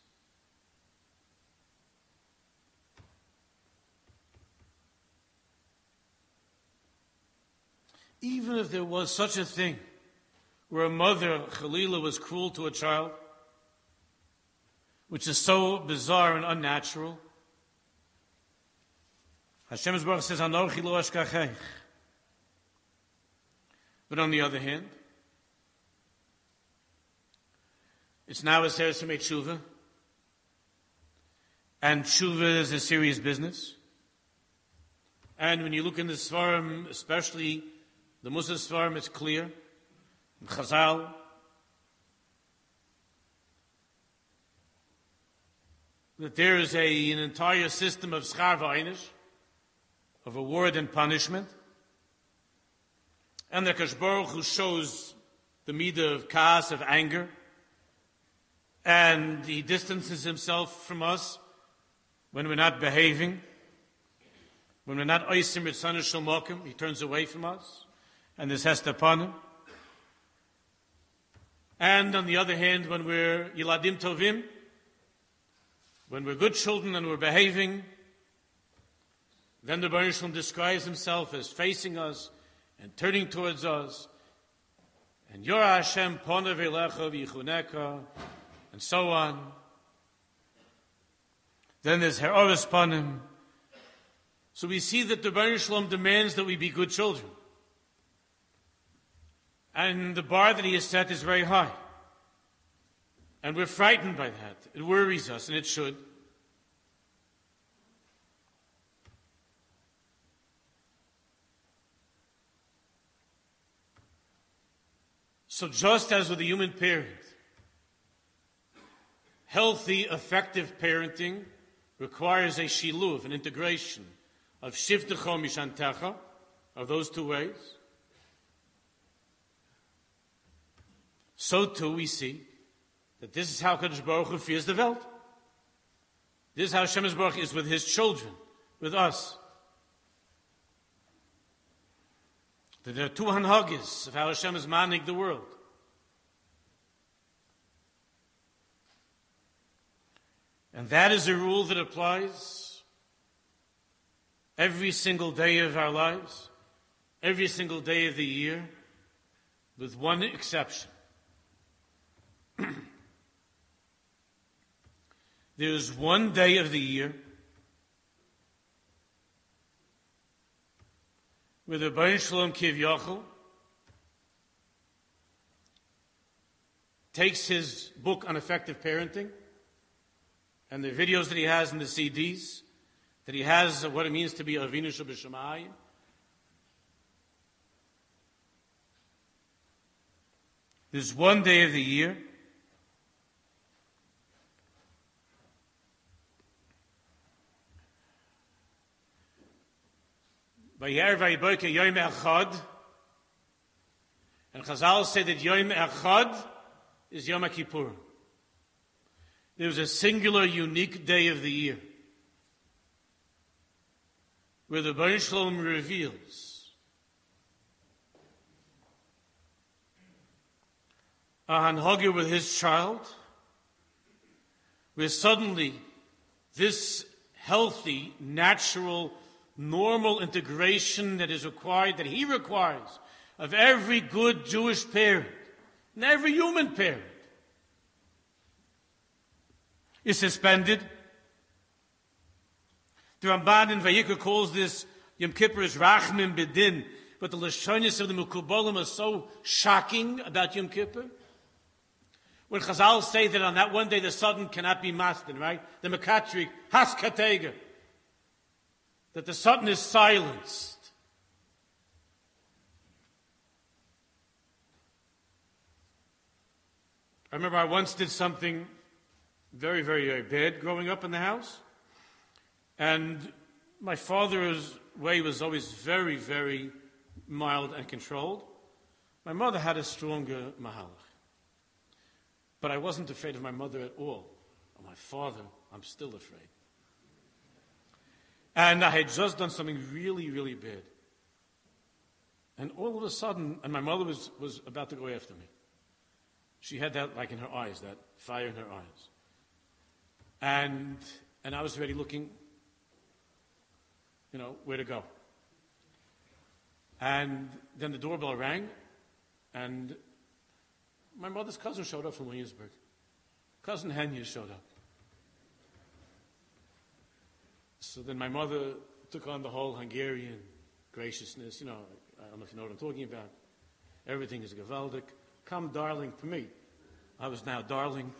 Even if there was such a thing where a mother, Chalila, was cruel to a child, which is so bizarre and unnatural, Hashem Yisborach says, Anochi lo eshkachech. But on the other hand, it's now a series to make tshuva, and tshuva is a serious business. And when you look in the Svarim, especially the Musa Svarim, it's clear. In Chazal, that there is a, an entire system of schar v'einish, of reward and punishment, and the Kadosh Baruch Hu shows the midah of kaas, of anger, and he distances himself from us when we're not behaving, when we're not oisim ritzanu shalmokim, he turns away from us, and this has to upon him. And on the other hand, when we're yiladim tovim, when we're good children and we're behaving, then the Baruch Shalom describes himself as facing us and turning towards us, and Yorah Hashem ponav elecha v'yichuneka, and so on. Then there's He'oros Panim. So we see that the Baruch Shalom demands that we be good children. And the bar that he has set is very high. And we're frightened by that. It worries us, and it should. So just as with a human parent, healthy, effective parenting requires a shiluv, an integration of shivtecha mishantecha, of those two ways. So too we see that this is how Kadosh Baruch Hu fears the Welt. This is how Hashem Baruch is with his children, with us. That there are two hanhagis of how Hashem is manning the world. And that is a rule that applies every single day of our lives, every single day of the year, with one exception. There is one day of the year where the Baruch Shalom Kivyachol takes his book on effective parenting and the videos that he has in the C Ds, that he has of what it means to be Avinu Sheb'Shamayim. There's one day of the year Vayer Vayiboke Yom Echad, and Chazal say that Yom Echad is Yom Kippur. There's a singular, unique day of the year where the Baruch Shalom reveals a hanhagah with his child, where suddenly this healthy, natural, normal integration that is required, that he requires of every good Jewish parent and every human parent, is suspended. The Ramban in Vayikra calls this Yom Kippur is Rachmim B'din, but the Lashonis of the Mekubalim are so shocking about Yom Kippur. When Chazal say that on that one day the sun cannot be mastin, right? The Mekatrik, Haskatega, that the sun is silenced. I remember I once did something very, very, very bad growing up in the house. And my father's way was always very, very mild and controlled. My mother had a stronger mahalach. But I wasn't afraid of my mother at all. Of my father, I'm still afraid. And I had just done something really, really bad. And all of a sudden, and my mother was, was about to go after me. She had that like in her eyes, that fire in her eyes. And and I was already looking, you know, where to go. And then the doorbell rang, and my mother's cousin showed up from Williamsburg. Cousin Henya showed up. So then my mother took on the whole Hungarian graciousness. You know, I don't know if you know what I'm talking about. Everything is gewaldic. Come, darling, to me. I was now darling.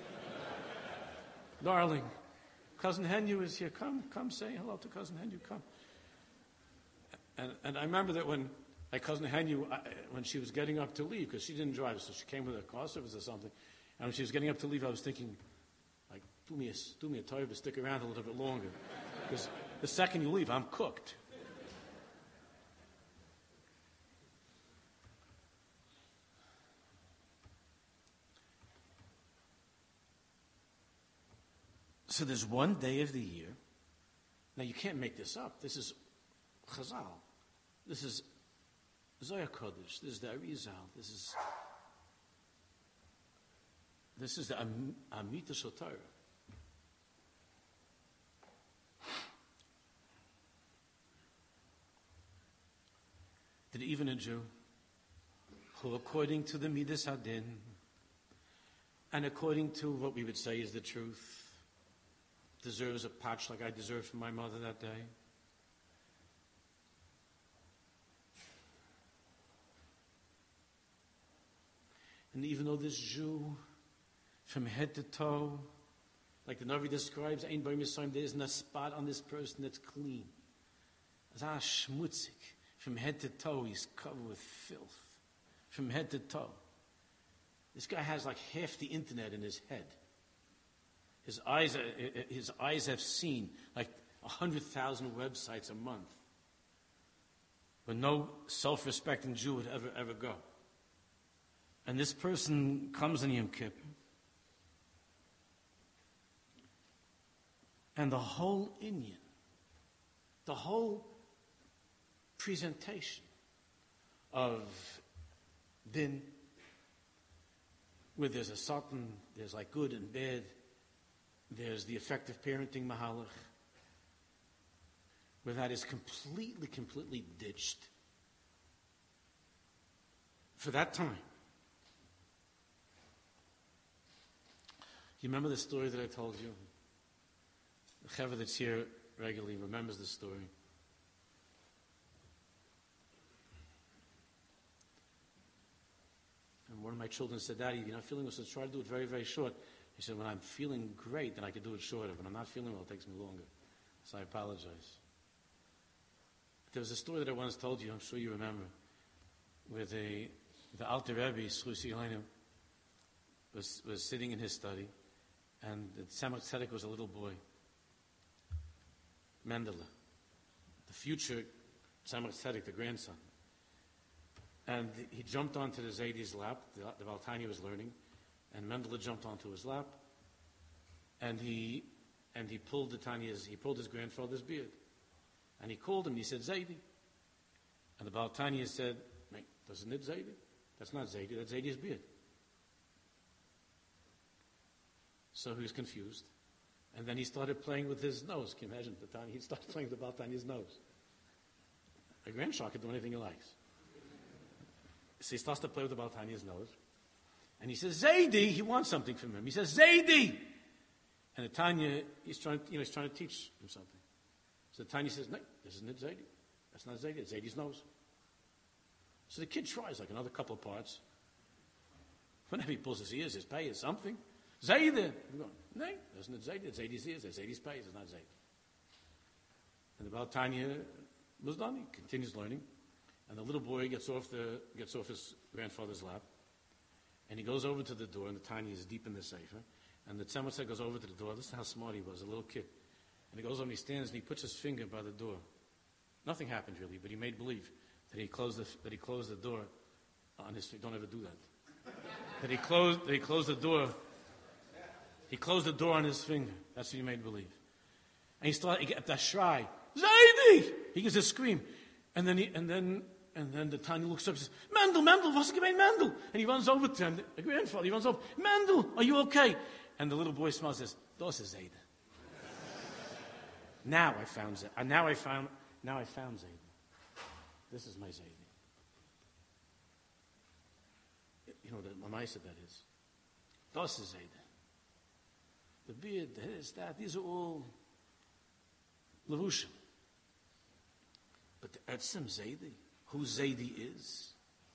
Darling, Cousin Henu is here. Come, come say hello to Cousin Henu. Come. And and I remember that when my Cousin Henu, I, when she was getting up to leave, because she didn't drive, so she came with a car service or something. And when she was getting up to leave, I was thinking, like, do me a, do me a favor, stick around a little bit longer. Because the second you leave, I'm cooked. So there's one day of the year. Now you can't make this up. This is Chazal. This is Zohar Kodesh. This is the Arizal. This is this is the Am- Amita Shel Torah. That even a Jew who, according to the Midas Hadin, and according to what we would say is the truth, deserves a patch like I deserved from my mother that day. And even though this Jew, from head to toe, like the Navi describes, Ein Bar Yisrael, there isn't a spot on this person that's clean. Zah schmutzig. From head to toe, he's covered with filth. From head to toe. This guy has like half the internet in his head. His eyes, his eyes have seen like a hundred thousand websites a month, where no self-respecting Jew would ever, ever go. And this person comes in Yom Kippur, and the whole Inyan, the whole presentation of din, where there's a sultan, there's like good and bad, there's the effective parenting mahalach, where that is completely, completely ditched. For that time. You remember the story that I told you? The Chaver that's here regularly remembers the story. And one of my children said, Daddy, if you're not feeling well, so try to do it very, very short. He said, when I'm feeling great, then I can do it shorter. When I'm not feeling well, it takes me longer. So I apologize. There was a story that I once told you, I'm sure you remember, where the, the Alter Rebbe, Shlusi Yohainu, was, was sitting in his study, and the Tzemach Tzedek was a little boy, Mendele, the future Tzemach Tzedek, the grandson. And he jumped onto the Zaydi's lap, the, the Baal Tanya was learning, and Mendele jumped onto his lap, and he and he pulled the Tanya's, he pulled his grandfather's beard. And he called him, and he said, Zaydi. And the Baal Tanya said, Mate, doesn't it Zaydi? That's not Zaydi, that's Zaydi's beard. So he was confused. And then he started playing with his nose. Can you imagine? The Tanya, he started playing with the Baal Tanya's nose. A grandchild can do anything he likes. So he starts to play with the Baal Tanya's nose. And he says, Zaydi, he wants something from him. He says, Zaydi! And the Tanya, he's trying, you know, he's trying to teach him something. So the Tanya says, no, this isn't it Zaydi. That's not Zaydi, it's Zaydi's nose. So the kid tries like another couple of parts. Whenever he pulls his ears, his pay is something. Zaydi! I'm going, no, isn't it Zaydi? It's Zaydi's ears, it's Zaydi's pay, it's not Zaydi. And the Baal Tanya was done, he continues learning. And the little boy gets off the gets off his grandfather's lap, and he goes over to the door, and the Tanya is deep in the sefer, and the Tzemach Tzedek goes over to the door. This is how smart he was, a little kid. And he goes over and he stands and he puts his finger by the door. Nothing happened really, but he made believe that he closed the, that he closed the door on his finger. Don't ever do that. that he closed that he closed the door. He closed the door on his finger. That's what he made believe. And he started he get that shrine. Zaydi! He gives a scream. And then he and then and then the Tanya looks up and says, Mendel, Mendel, what's gemein, Mendel? And he runs over to him, the grandfather, he runs over, Mendel, are you okay? And the little boy smiles and says, Das ist Zaydi. Now I found Zaydi. Now I found now I found Zaydi. This is my Zaydi. You know the Mamaisa that is. Das is Zaydi. The beard, this, that, these are all Levushim. But the Etzem Zaydi, who Zaydi is.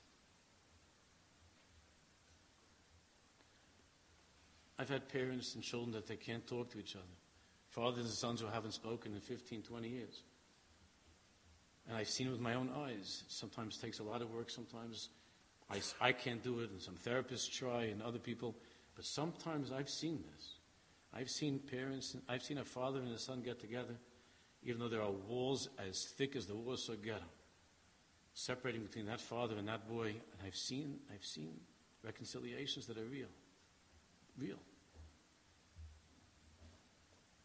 I've had parents and children that they can't talk to each other. Fathers and sons who haven't spoken in fifteen, twenty years. And I've seen it with my own eyes. It sometimes takes a lot of work. Sometimes I, I can't do it, and some therapists try, and other people. But sometimes I've seen this. I've seen parents, I've seen a father and a son get together, even though there are walls as thick as the walls of Ghetto, separating between that father and that boy. And I've seen, I've seen reconciliations that are real. Real.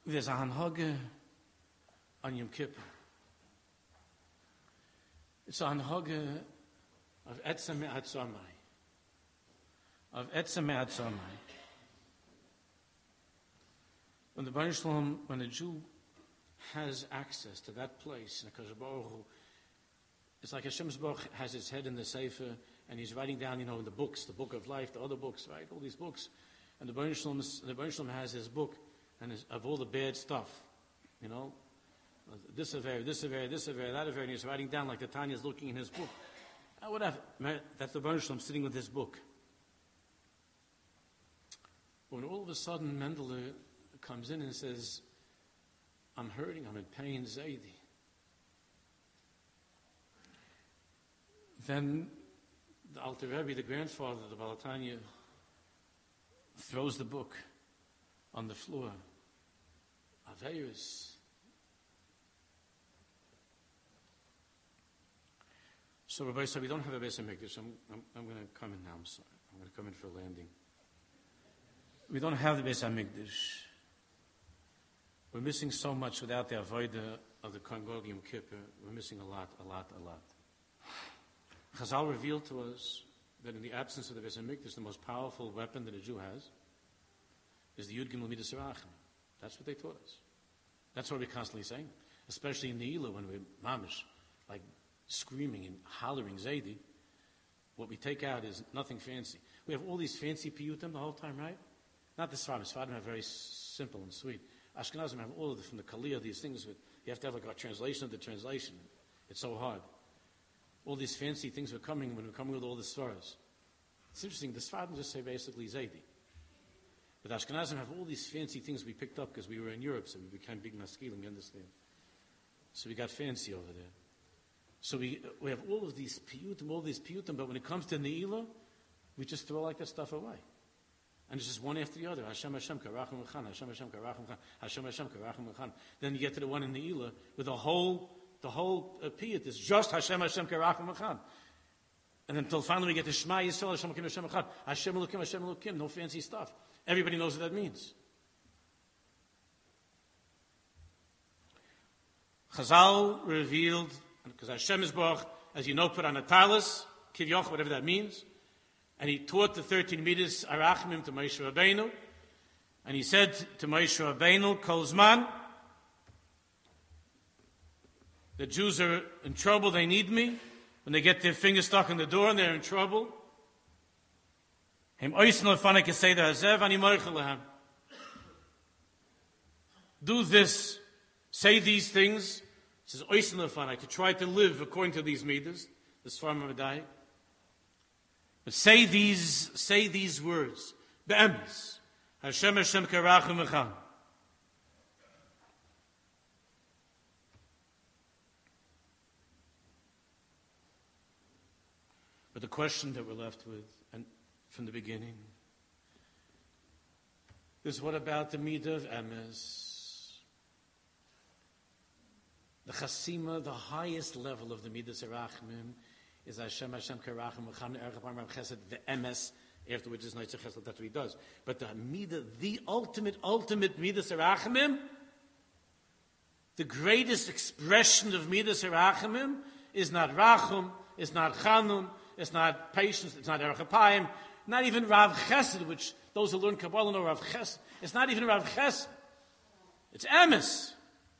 there's a hanhage on Yom Kippur. It's a hanhage of etzem me'atzomai. Of etzem me'atzomai. When the Baruch Shalom, when a Jew has access to that place, and HaKadosh Baruch Hu, it's like Hashem's Baruch has his head in the Sefer, and he's writing down, you know, in the books, the book of life, the other books, right? All these books. And the Baruch Shalom, the Baruch Shalom has his book, and his, of all the bad stuff, you know, this affair, this affair, this affair, that affair, and he's writing down like the Tanya's looking in his book. Uh, whatever. That's the Baruch Shalom sitting with his book. When all of a sudden Mendele comes in and says, I'm hurting, I'm in pain, Zaidi. Then the Alter Rebbe, the grandfather of the Baal Tanya, throws the book on the floor. Aveirus. So Rabbi said, we don't have a Beis HaMikdash. I'm, I'm, I'm going to come in now. I'm sorry. I'm going to come in for a landing. We don't have the Beis HaMikdash. We're missing so much without the avodah of the Kohen Yom Kippur. We're missing a lot, a lot, a lot. Chazal revealed to us that in the absence of the Beis HaMikdash, the most powerful weapon that a Jew has is the Yud Gimel Midas Harachim. That's what they taught us. That's what we're constantly saying, especially in the Eilah when we're mamish, like screaming and hollering Zaidi. What we take out is nothing fancy. We have all these fancy piyutim the whole time, right? Not the Sfarim. Sfarim are very simple and sweet. Ashkenazim have all of the, from the Kaliyah, these things. With, you have to have like a translation of the translation. It's so hard. All these fancy things were coming when we're coming with all the Svaras. It's interesting. The Sfarim just say basically Zaidi. But Ashkenazim have all these fancy things we picked up because we were in Europe, so we became big maskilim, you understand? So we got fancy over there. So we we have all of these piyutim, all these piyutim, but when it comes to Ne'ilah, we just throw like that stuff away. And it's just one after the other. Hashem Hashem karachim v'chan, Hashem Hashem karachim v'chan, Hashem Hashem karachim v'chan. Then you get to the one in Ne'ilah with the whole the whole uh, piyut is just Hashem Hashem karachim v'chan. And then until finally we get to Shema Yisrael, Hashem Elokim Hashem Echad, Hashem Elokim Hashem Elokim, no fancy stuff. Everybody knows what that means. Chazal revealed, because Hashem is Baruch, as you know, put on a talis, kivyoch, whatever that means, and he taught the thirteen meters arachmim to Moshe Rabbeinu, and he said to Moshe Rabbeinu, Kol Zman, the Jews are in trouble, they need me. When they get their finger stuck in the door and they're in trouble, do this, say these things. It says, to try to live according to these midas, this farm of Adai. But say these, say these words. Be'emes. Hashem Hashem karachim v'chan. But the question that we're left with, and from the beginning, is what about the midah of emes? The chasima, the highest level of the midas harachmim, is Hashem Hashem karachim v'chan erech chesed the emes. Afterwards is nitzach chesed. That's what he does. But the midah, the ultimate, ultimate midas harachmim, the greatest expression of midas harachmim is not rachum, is not chanum. It's not patience, it's not Erech HaPayim, not even Rav Chesed, which those who learn Kabbalah know Rav Chesed. It's not even Rav Chesed. It's Emes.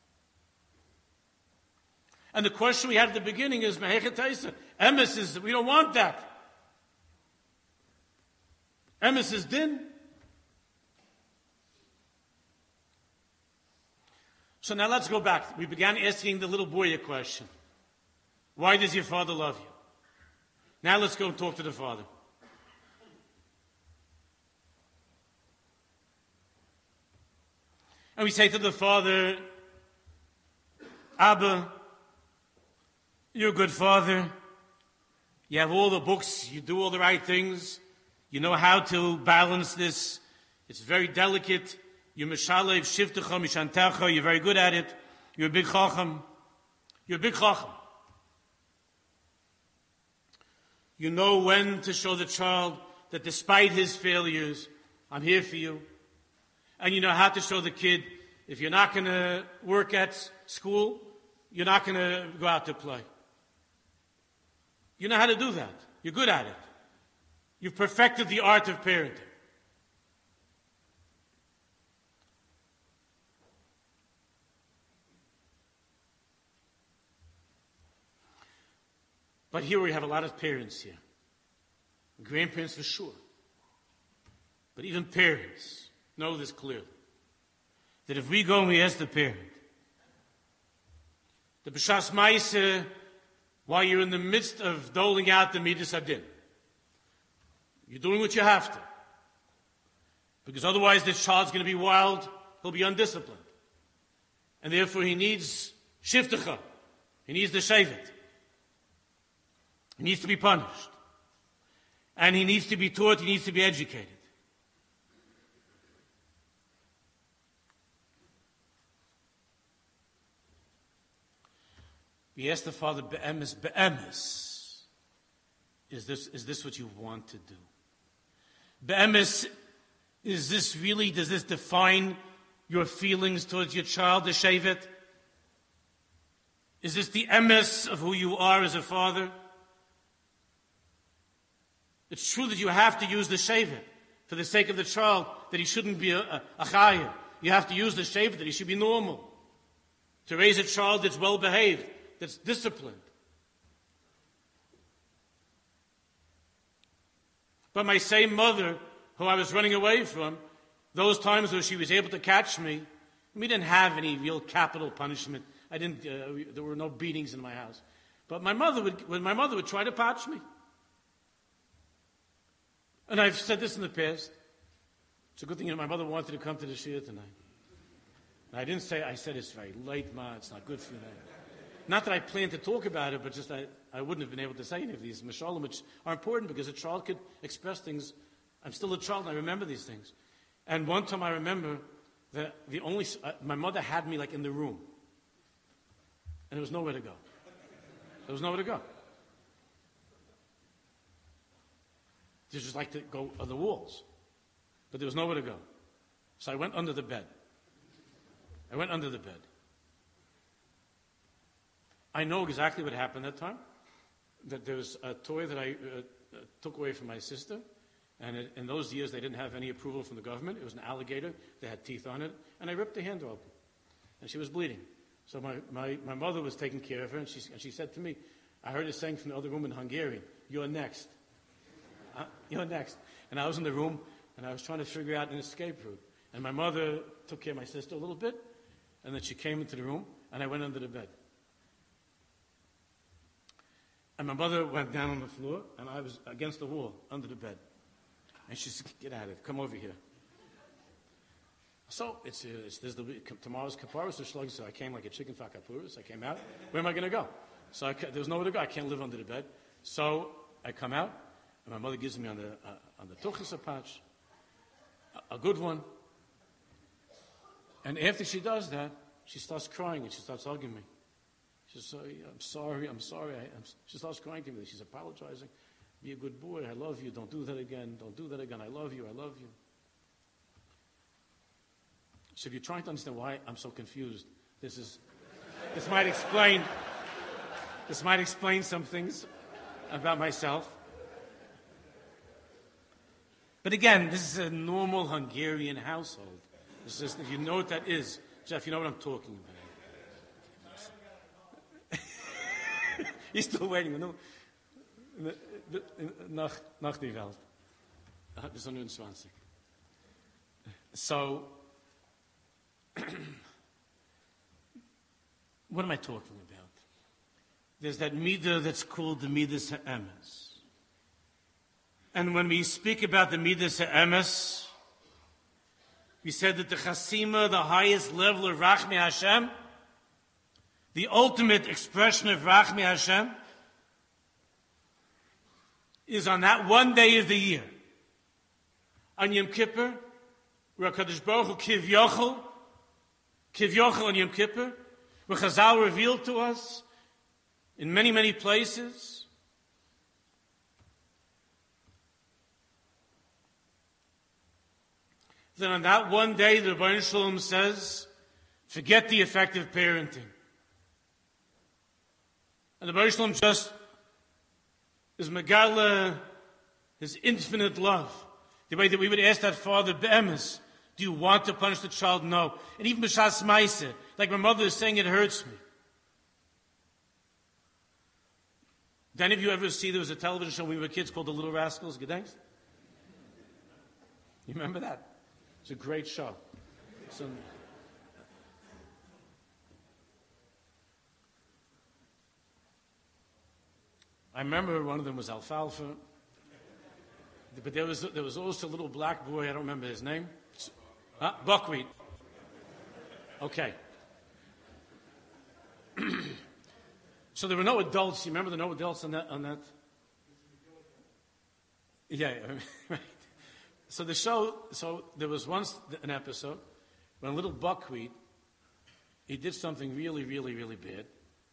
And the question we had at the beginning is, Mehechet Taisa, Emes is, we don't want that. Emes is din. So now let's go back. We began asking the little boy a question. Why does your father love you? Now let's go and talk to the father. And we say to the father, Abba, you're a good father. You have all the books. You do all the right things. You know how to balance this. It's very delicate. You're mishalev, shivtecha, mishantecha. You're very good at it. You're a big chacham. You're a big chacham. You know when to show the child that despite his failures, I'm here for you. And you know how to show the kid if you're not going to work at school, you're not going to go out to play. You know how to do that. You're good at it. You've perfected the art of parenting. But here we have a lot of parents here. Grandparents for sure. But even parents know this clearly. That if we go and we ask the parent, the B'shas Ma'aseh, while you're in the midst of doling out the Midas Hadin, you're doing what you have to. Because otherwise this child's going to be wild, he'll be undisciplined. And therefore he needs shiftecha. He needs the shevet. He needs to be punished. And he needs to be taught, he needs to be educated. We asked the father, Be'emes, Be'emes, is this, is this what you want to do? Be'emes, is this really, does this define your feelings towards your child, the shevet? Is this the emes of who you are as a father? It's true that you have to use the shevet for the sake of the child, that he shouldn't be a, a, a chayah. You have to use the shevet, that he should be normal. To raise a child that's well behaved, that's disciplined. But my same mother, who I was running away from, those times where she was able to catch me, we didn't have any real capital punishment. I didn't. Uh, we, there were no beatings in my house. But my mother would, when my mother would try to patch me, and I've said this in the past. It's a good thing that my mother wanted to come to the shir tonight. And I didn't say. I said it's very late, ma. It's not good for you. Not that I planned to talk about it, but just I, I wouldn't have been able to say any of these mashalim, which are important because a child could express things. I'm still a child, and I remember these things. And one time I remember that the only uh, my mother had me like in the room, and there was nowhere to go. There was nowhere to go. They just like to go on the walls, but there was nowhere to go. So I went under the bed. I went under the bed. I know exactly what happened that time. That there was a toy that I uh, took away from my sister. And it, in those years, they didn't have any approval from the government. It was an alligator that had teeth on it. And I ripped the hand open. And she was bleeding. So my, my, my mother was taking care of her. And she, and she said to me, I heard her saying from the other room in Hungarian, you're next. Uh, you're next. And I was in the room, and I was trying to figure out an escape route. And my mother took care of my sister a little bit. And then she came into the room, and I went under the bed. And my mother went down on the floor, and I was against the wall, under the bed. And she said, get out of it, come over here. So, it's, uh, it's there's the, tomorrow's Kapparos, so, so I came like a chicken for Kapparos. I came out. Where am I going to go? So I, there was nowhere to go. I can't live under the bed. So I come out, and my mother gives me on the uh, on the tuchis patch, a, a good one. And after she does that, she starts crying, and she starts hugging me. She says, I'm sorry, I'm sorry. I, I'm, she starts crying to me. She's apologizing. Be a good boy. I love you. Don't do that again. Don't do that again. I love you. I love you. So if you're trying to understand why I'm so confused, this is, this might explain, this might explain some things about myself. But again, this is a normal Hungarian household. It's just, if you know what that is, Jeff, you know what I'm talking about. He's still waiting. No, nach, nach die Welt. Bis twenty-one. So, what am I talking about? There's that midah that's called the midas ha'emes. And when we speak about the midas ha'emes, we said that the chasima, the highest level of Rachmi Hashem, the ultimate expression of Rachmi Hashem, is on that one day of the year, on Yom Kippur, where HaKadosh Baruch Hu Kivyochel, Kivyochel on Yom Kippur, where Chazal revealed to us in many, many places, that on that one day the Rebbeinu Shalom says Forget the effective parenting. And the Baruch Shalom just is Megala, his infinite love. The way that we would ask that father, Be'emes, do you want to punish the child? No. And even B'shas Maaseh, like my mother is saying, it hurts me. Did any of you ever see, there was a television show when we were kids called The Little Rascals? Gedenkst? You remember that? It's a great show. So, I remember one of them was Alfalfa, but there was there was also a little black boy. I don't remember his name. Huh? Buckwheat. Okay. So there were no adults. You remember the no adults on that? On that? Yeah. Right. So the show. So there was once an episode when little Buckwheat, he did something really, really, really bad,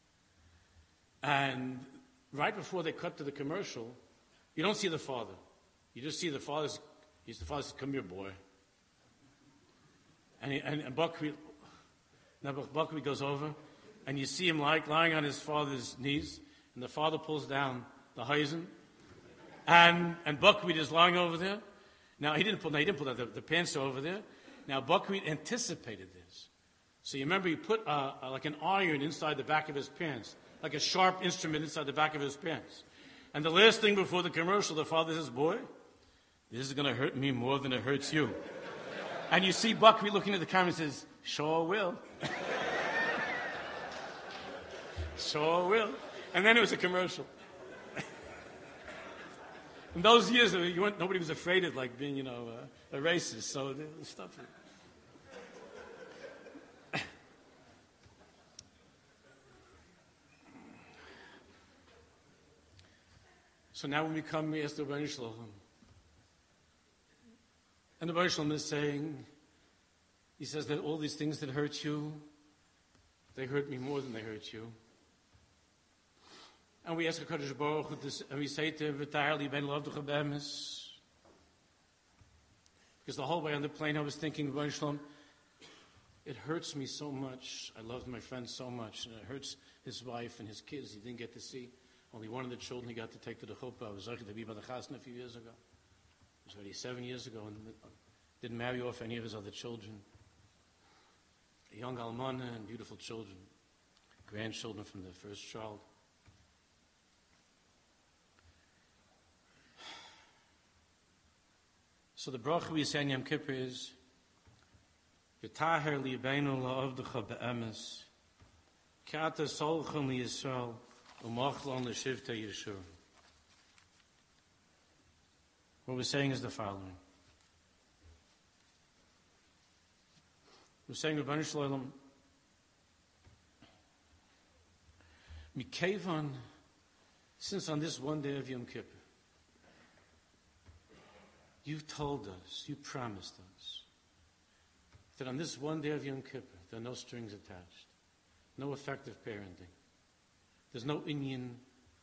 and right before they cut to the commercial, you don't see the father. You just see the father's, he's the father says, come here, boy. And, he, and, and Buckwheat, now Buckwheat goes over, and you see him like lying on his father's knees, and the father pulls down the hoisin, and, and Buckwheat is lying over there. Now, he didn't pull, no, he didn't pull down, the, the pants are over there. Now, Buckwheat anticipated this. So you remember he put uh, uh, like an iron inside the back of his pants, like a sharp instrument inside the back of his pants. And the last thing before the commercial, the father says, boy, this is going to hurt me more than it hurts you. And you see Buckwheat looking at the camera and says, sure will. Sure will. And then it was a commercial. In those years, you weren't, nobody was afraid of like being, you know, uh, a racist. So there was stuff. So now when we come, we ask the Rebbeinu Shalom. And the Rebbeinu Shalom is saying, he says that all these things that hurt you, they hurt me more than they hurt you. And we ask HaKadosh Baruch Hu, and we say to him, V'tahar li ben l'avducha be'emes. Because the whole way on the plane I was thinking, Rebbeinu Shalom, it hurts me so much. I loved my friend so much. And it hurts his wife and his kids he didn't get to see. Only one of the children he got to take to the chuppah. I was lucky to be by the chasna a few years ago. It was already seven years ago, and didn't marry off any of his other children. A young almana and beautiful children, grandchildren from the first child. So the bracha we say in Yom Kippur is, V'taher li'beinu la'avdecha be'emes, K'ata solchem li'Yisrael, what we're saying is the following. We're saying, Rebbeinu Shalom, Mikevan, since on this one day of Yom Kippur, you told us, you promised us, that on this one day of Yom Kippur, there are no strings attached, no effective parenting. There's no Indian.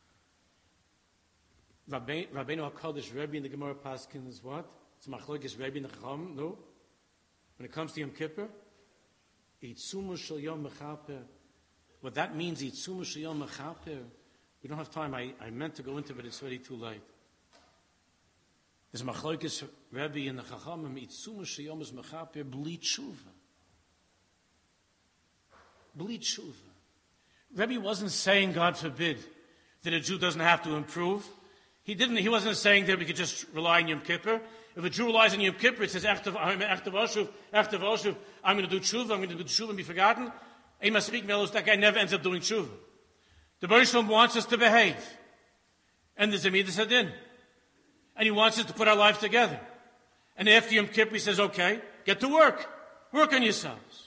Rabbeinu HaKadosh, Rebbe in the Gemara Paskins, what? It's Machlokes Rebbe in the Chacham, no? When it comes to Yom Kippur, Itzumu Shel Yom Mechaper. What that means, Itzumu Shel Yom Mechaper, we don't have time. I, I meant to go into it, but it's already too late. There's Machlokes Rebbe in the Chacham, Itzumu Shel Yom Mechaper, Bli Tshuva. Bli Tshuva. Rebbe wasn't saying, God forbid, that a Jew doesn't have to improve. He didn't. He wasn't saying that we could just rely on Yom Kippur. If a Jew relies on Yom Kippur, it says, Echtev Oshuv, Echtev Oshuv, I'm going to do tshuva, I'm going to do tshuva and be forgotten. He must speak melos, that guy never ends up doing tshuva. The Baruch Shalom wants us to behave. And there's a midas hadin. And he wants us to put our lives together. And after Yom Kippur, he says, okay, get to work. Work on yourselves.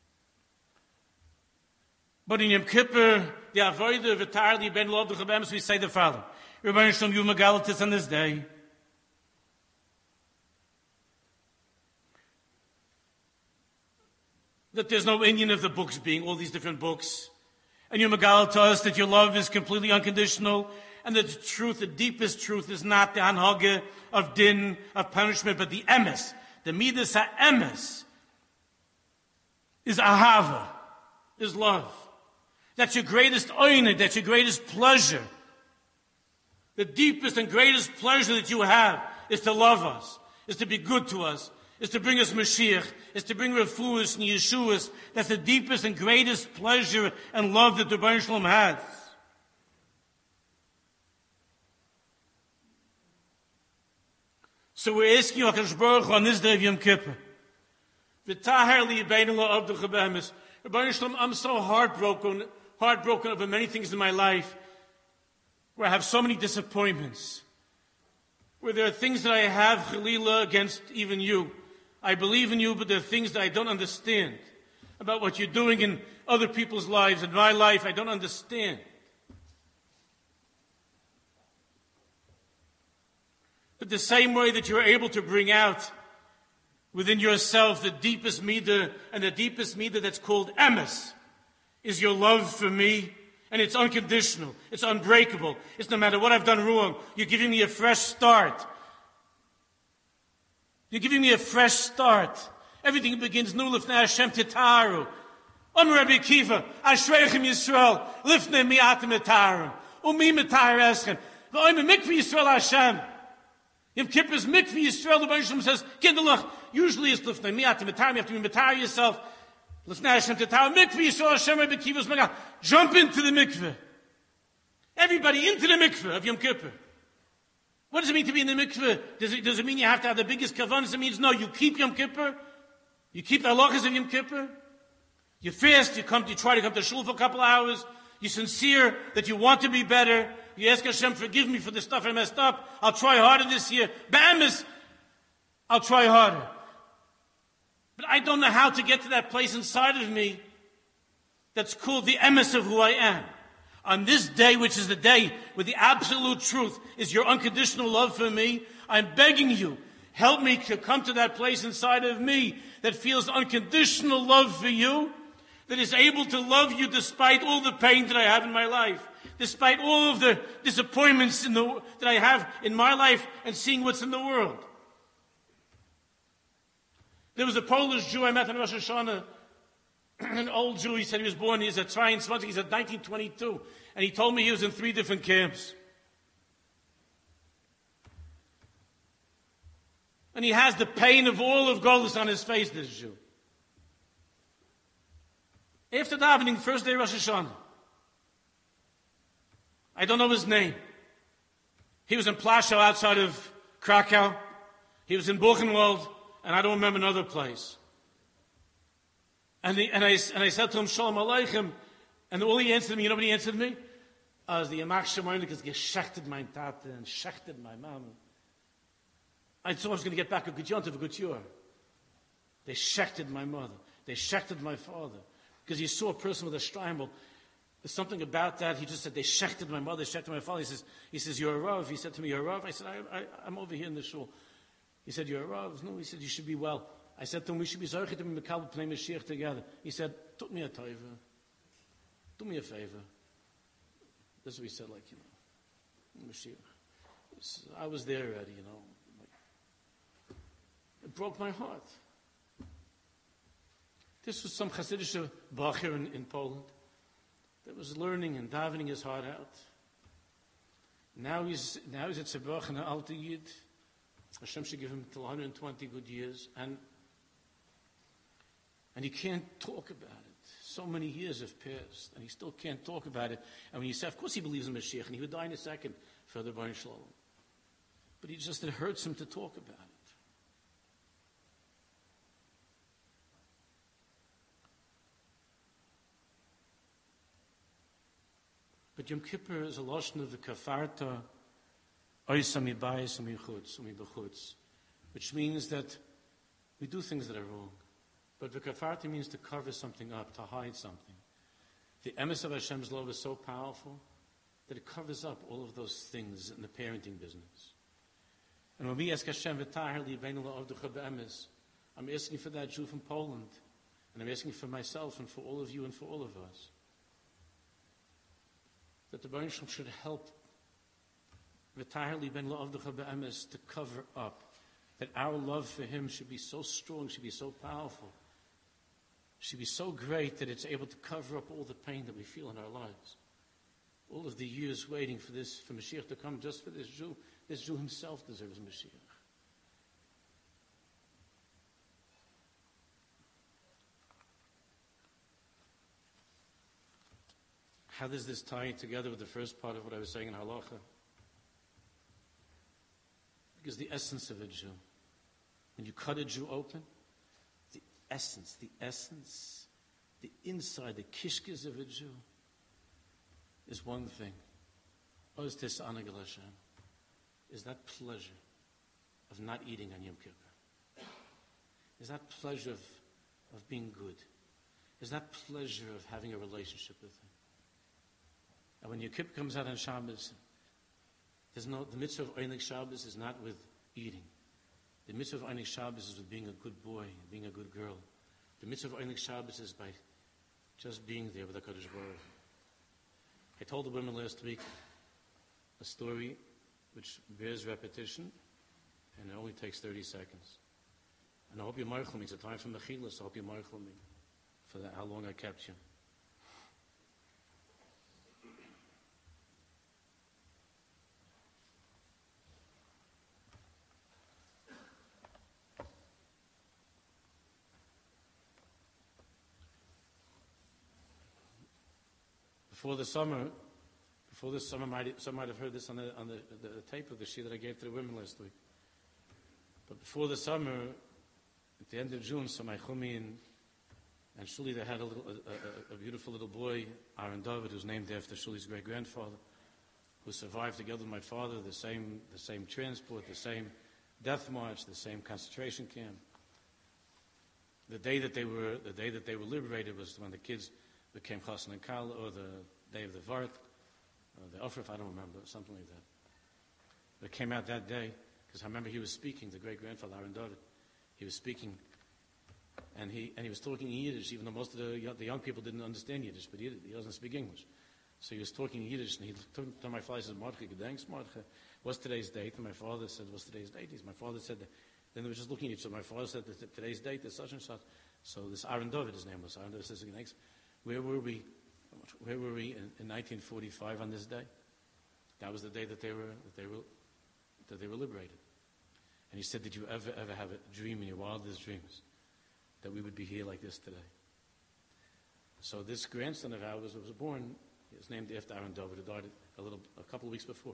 But in Yom Kippur, the avodah v'tar li ben l'avducha be'emes, we say the following: Rebbeinu Shalom, you megalatis on this day. That there's no Indian of the books being all these different books, and you megal to us that your love is completely unconditional, and that the truth, the deepest truth, is not the anhage of din, of punishment, but the emes, the midas ha'emes, is ahava, is love. That's your greatest oined, that's your greatest pleasure. The deepest and greatest pleasure that you have is to love us, is to be good to us, is to bring us Mashiach, is to bring Refuahs and Yeshuas. That's the deepest and greatest pleasure and love that the Rebbeinu Shalom has. So we're asking HaKadosh Baruch Hu on this day of Yom Kippur, V'taher li yibeinu la'avdecha be'emes. Rebbeinu Shalom, I'm so heartbroken, heartbroken over many things in my life, where I have so many disappointments, where there are things that I have, Chalila, against even you. I believe in you, but there are things that I don't understand about what you're doing in other people's lives. In my life, I don't understand. But the same way that you're able to bring out within yourself the deepest midah, and the deepest midah that's called emes, is your love for me. And it's unconditional. It's unbreakable. It's no matter what I've done wrong. You're giving me a fresh start. You're giving me a fresh start. Everything begins new. Lifnei Hashem titaru. Omer Rabbi Akiva, Ashreichem Yisrael, lifnei mi'atem etarim, umi metar eschem. V'omer mikveh Yisrael Hashem. Yom Kippur's mikveh Yisrael, the Rebbeinu Shalom says, Kinderlach, usually it's lifnei mi'atem etarim. You have to be metar yourself. Lifnei Hashem titaru. Mikveh Yisrael Hashem, Rabbi Akiva's megah. Jump into the mikveh. Everybody into the mikveh of Yom Kippur. What does it mean to be in the mikveh? Does it, does it mean you have to have the biggest kavanas? It means no, you keep Yom Kippur. You keep the halachas of Yom Kippur. You fast, you come, you try to come to shul for a couple of hours. You're sincere that you want to be better. You ask Hashem, forgive me for the stuff I messed up. I'll try harder this year. Ba'amis, I'll try harder. But I don't know how to get to that place inside of me that's called the emes of who I am. On this day, which is the day where the absolute truth is your unconditional love for me, I'm begging you, help me to come to that place inside of me that feels unconditional love for you, that is able to love you despite all the pain that I have in my life, despite all of the disappointments in the, that I have in my life and seeing what's in the world. There was a Polish Jew I met in Rosh Hashanah, an old Jew. He said he was born, he's at twenty-one, he's at nineteen twenty-two, and he told me he was in three different camps. And he has the pain of all of Golus on his face, this Jew. After davening, first day Rosh Hashanah, I don't know his name. He was in Plaszow outside of Krakow. He was in Buchenwald, and I don't remember another place. And, he, and, I, and I said to him, Shalom Aleichem, and all he answered me, you know what he answered me? As the Yamach Shemoynik has geschechted my tate and schechted my mom. I thought I was going to get back a good yont of a good year. They shechted my mother. They shechted my father. Because he saw a person with a shtreimel. There's something about that. He just said, they shechted my mother, they shechted my father. He says, he says, you're a Rav. He said to me, you're a Rav. I said, I, I, I'm over here in the shul. He said, you're a Rav. No, he said, you should be well. I said to him, we should be zorchet to be mekabel pnei Mashiach together. He said, do me a taiva. Do me a favor. This is what he said, like, you know, Mashiach. I was there already, you know. It broke my heart. This was some Hasidic bacher in, in Poland that was learning and davening his heart out. Now he's now he's at Sebach and Alta Yid. Hashem should give him till one hundred twenty good years, and and he can't talk about it. So many years have passed, and he still can't talk about it. And when you say, of course he believes in Mashiach, and he would die in a second for the Rebbeinu Shalom. But he just, it hurts him to talk about it. But Yom Kippur is a lashon of the kafarta, oisam ibayis umichutz umibachutz, which means that we do things that are wrong. But the kafarta means to cover something up, to hide something. The emes of Hashem's love is so powerful that it covers up all of those things in the parenting business. And when we ask Hashem, v'tahar li yibeinu la'avdecha be'emes, I'm asking for that Jew from Poland, and I'm asking for myself and for all of you and for all of us, that the Rebbeinu Shalom should help v'tahar li yibeinu la'avdecha be'emes to cover up, that our love for Him should be so strong, should be so powerful, should be so great that it's able to cover up all the pain that we feel in our lives. All of the years waiting for this, for Mashiach to come just for this Jew. This Jew himself deserves Mashiach. How does this tie together with the first part of what I was saying in Halacha? Because the essence of a Jew, when you cut a Jew open, the essence, the essence, the inside, the kishkes of a Jew is one thing. Oz Tis'anag el Hashem, is that pleasure of not eating on Yom Kippur. Is that pleasure of, of being good. Is that pleasure of having a relationship with Him. And when Yom Kippur comes out on Shabbos, there's no, the mitzvah of Einik Shabbos is not with eating. The mitzvah of Einik Shabbos is with being a good boy, being a good girl. The mitzvah of Einik Shabbos is by just being there with HaKadosh Baruch Hu. I told the women last week a story which bears repetition, and it only takes thirty seconds. And I hope you're marchel me. It's a time for Mechila, so I hope you're marchel me for that, how long I kept you. Before the summer, before this summer, might, some might have heard this on the on the, the, the tape of the sheet that I gave to the women last week. But before the summer, at the end of June, so my chumi and, and Shuli, they had a, little, a, a, a beautiful little boy, Aaron David, who's named after Shuli's great grandfather, who survived together with my father the same the same transport, the same death march, the same concentration camp. The day that they were the day that they were liberated was when the kids became Chassan and Kal, or the day of the Vart, or the Ofrif, I don't remember, something like that. But it came out that day, because I remember he was speaking, the great-grandfather, Aaron David. He was speaking, and he and he was talking in Yiddish, even though most of the, the young people didn't understand Yiddish, but he, he doesn't speak English. So he was talking in Yiddish, and he took to my father, he said, Mordechai, gedenkst, Mordechai, what's today's date? And my father said, what's today's date? My father said, that, then they were just looking at each other. My father said, that today's date is such and such. So this Aaron David, his name was Aaron David, says, gedenkst. Where were we? Where were we in, in nineteen forty-five on this day? That was the day that they were that they were that they were liberated. And he said, "Did you ever ever have a dream in your wildest dreams that we would be here like this today?" So this grandson of ours was born. He was named after Aaron David, who died a little a couple of weeks before.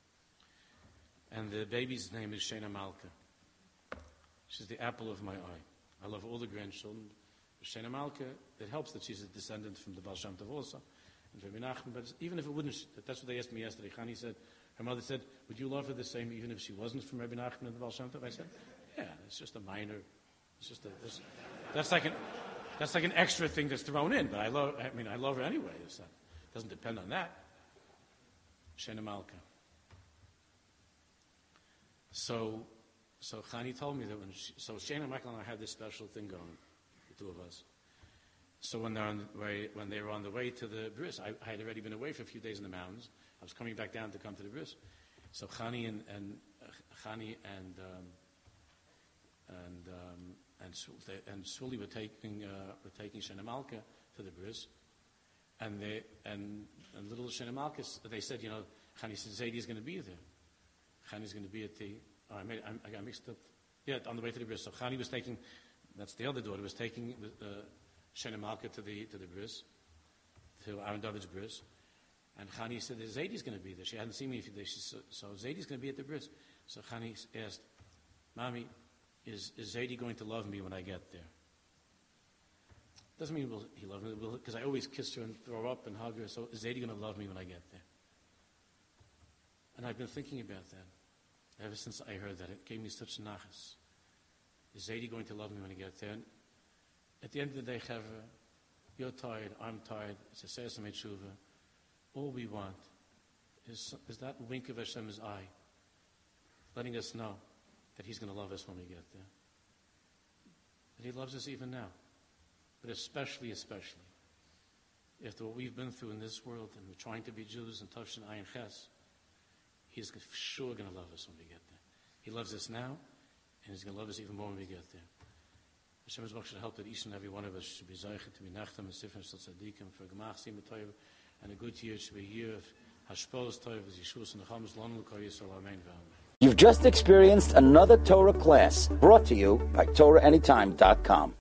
And the baby's name is Shena Malka. She's the apple of my eye. I love all the grandchildren. Shena Malka, it helps that she's a descendant from the Baal Shem Tov also, and Rabbi Nachman, but even if it wouldn't, that's what they asked me yesterday. Chani said, her mother said, would you love her the same even if she wasn't from Rabbi Nachman and the Baal Shem Tov? I said, yeah, it's just a minor, it's just a, it's, that's like an, that's like an extra thing that's thrown in, but I love, I mean, I love her anyway. It's not, it doesn't depend on that. Shena Malka. So, so Chani told me that when she, so Shena Malka and I had this special thing going. Two of us. So when they're on the way, when they were on the way to the bris, I, I had already been away for a few days in the mountains. I was coming back down to come to the bris. So Chani and and uh, Chani and um, and um, and they, and Sully were taking uh, were taking Shena Malka to the bris, and they and, and little Shena Malka, they said, you know, Chani said Zaidi is going to be there. Chani's going to be at the. Oh, I made I, I got mixed up. Yeah, on the way to the bris. So Chani was taking. That's the other daughter, was taking uh, Shena Malka to the to the bris, to Aaron David's bris. And Chani said that Zaidi's going to be there. She hadn't seen me a few days. She said, so Zaidi's going to be at the bris. So Chani asked, Mommy, is, is Zaidi going to love me when I get there? Doesn't mean will he love me, because I always kiss her and throw up and hug her. So is Zaidi going to love me when I get there? And I've been thinking about that ever since I heard that. It gave me such nachas. Is Zaidi going to love me when I get there? And at the end of the day, Chavra, you're tired, I'm tired, it's a Sesame Tshuva. All we want is, is that wink of Hashem's eye, letting us know that He's going to love us when we get there. That He loves us even now. But especially, especially, after what we've been through in this world, and we're trying to be Jews and Tavshin Ayin Ches, He's sure going to love us when we get there. He loves us now, and He's going to love us even more when we get there. Hashem is should help that each and every one of us should be zeicher to be nachtem and sifrim shel tzadikim for gemach sim toiv, and a good year should be a year of hashpos toiv as Yeshua and Chamas lanu kol yisrael amen v'amen. You've just experienced another Torah class brought to you by Torah Anytime dot com.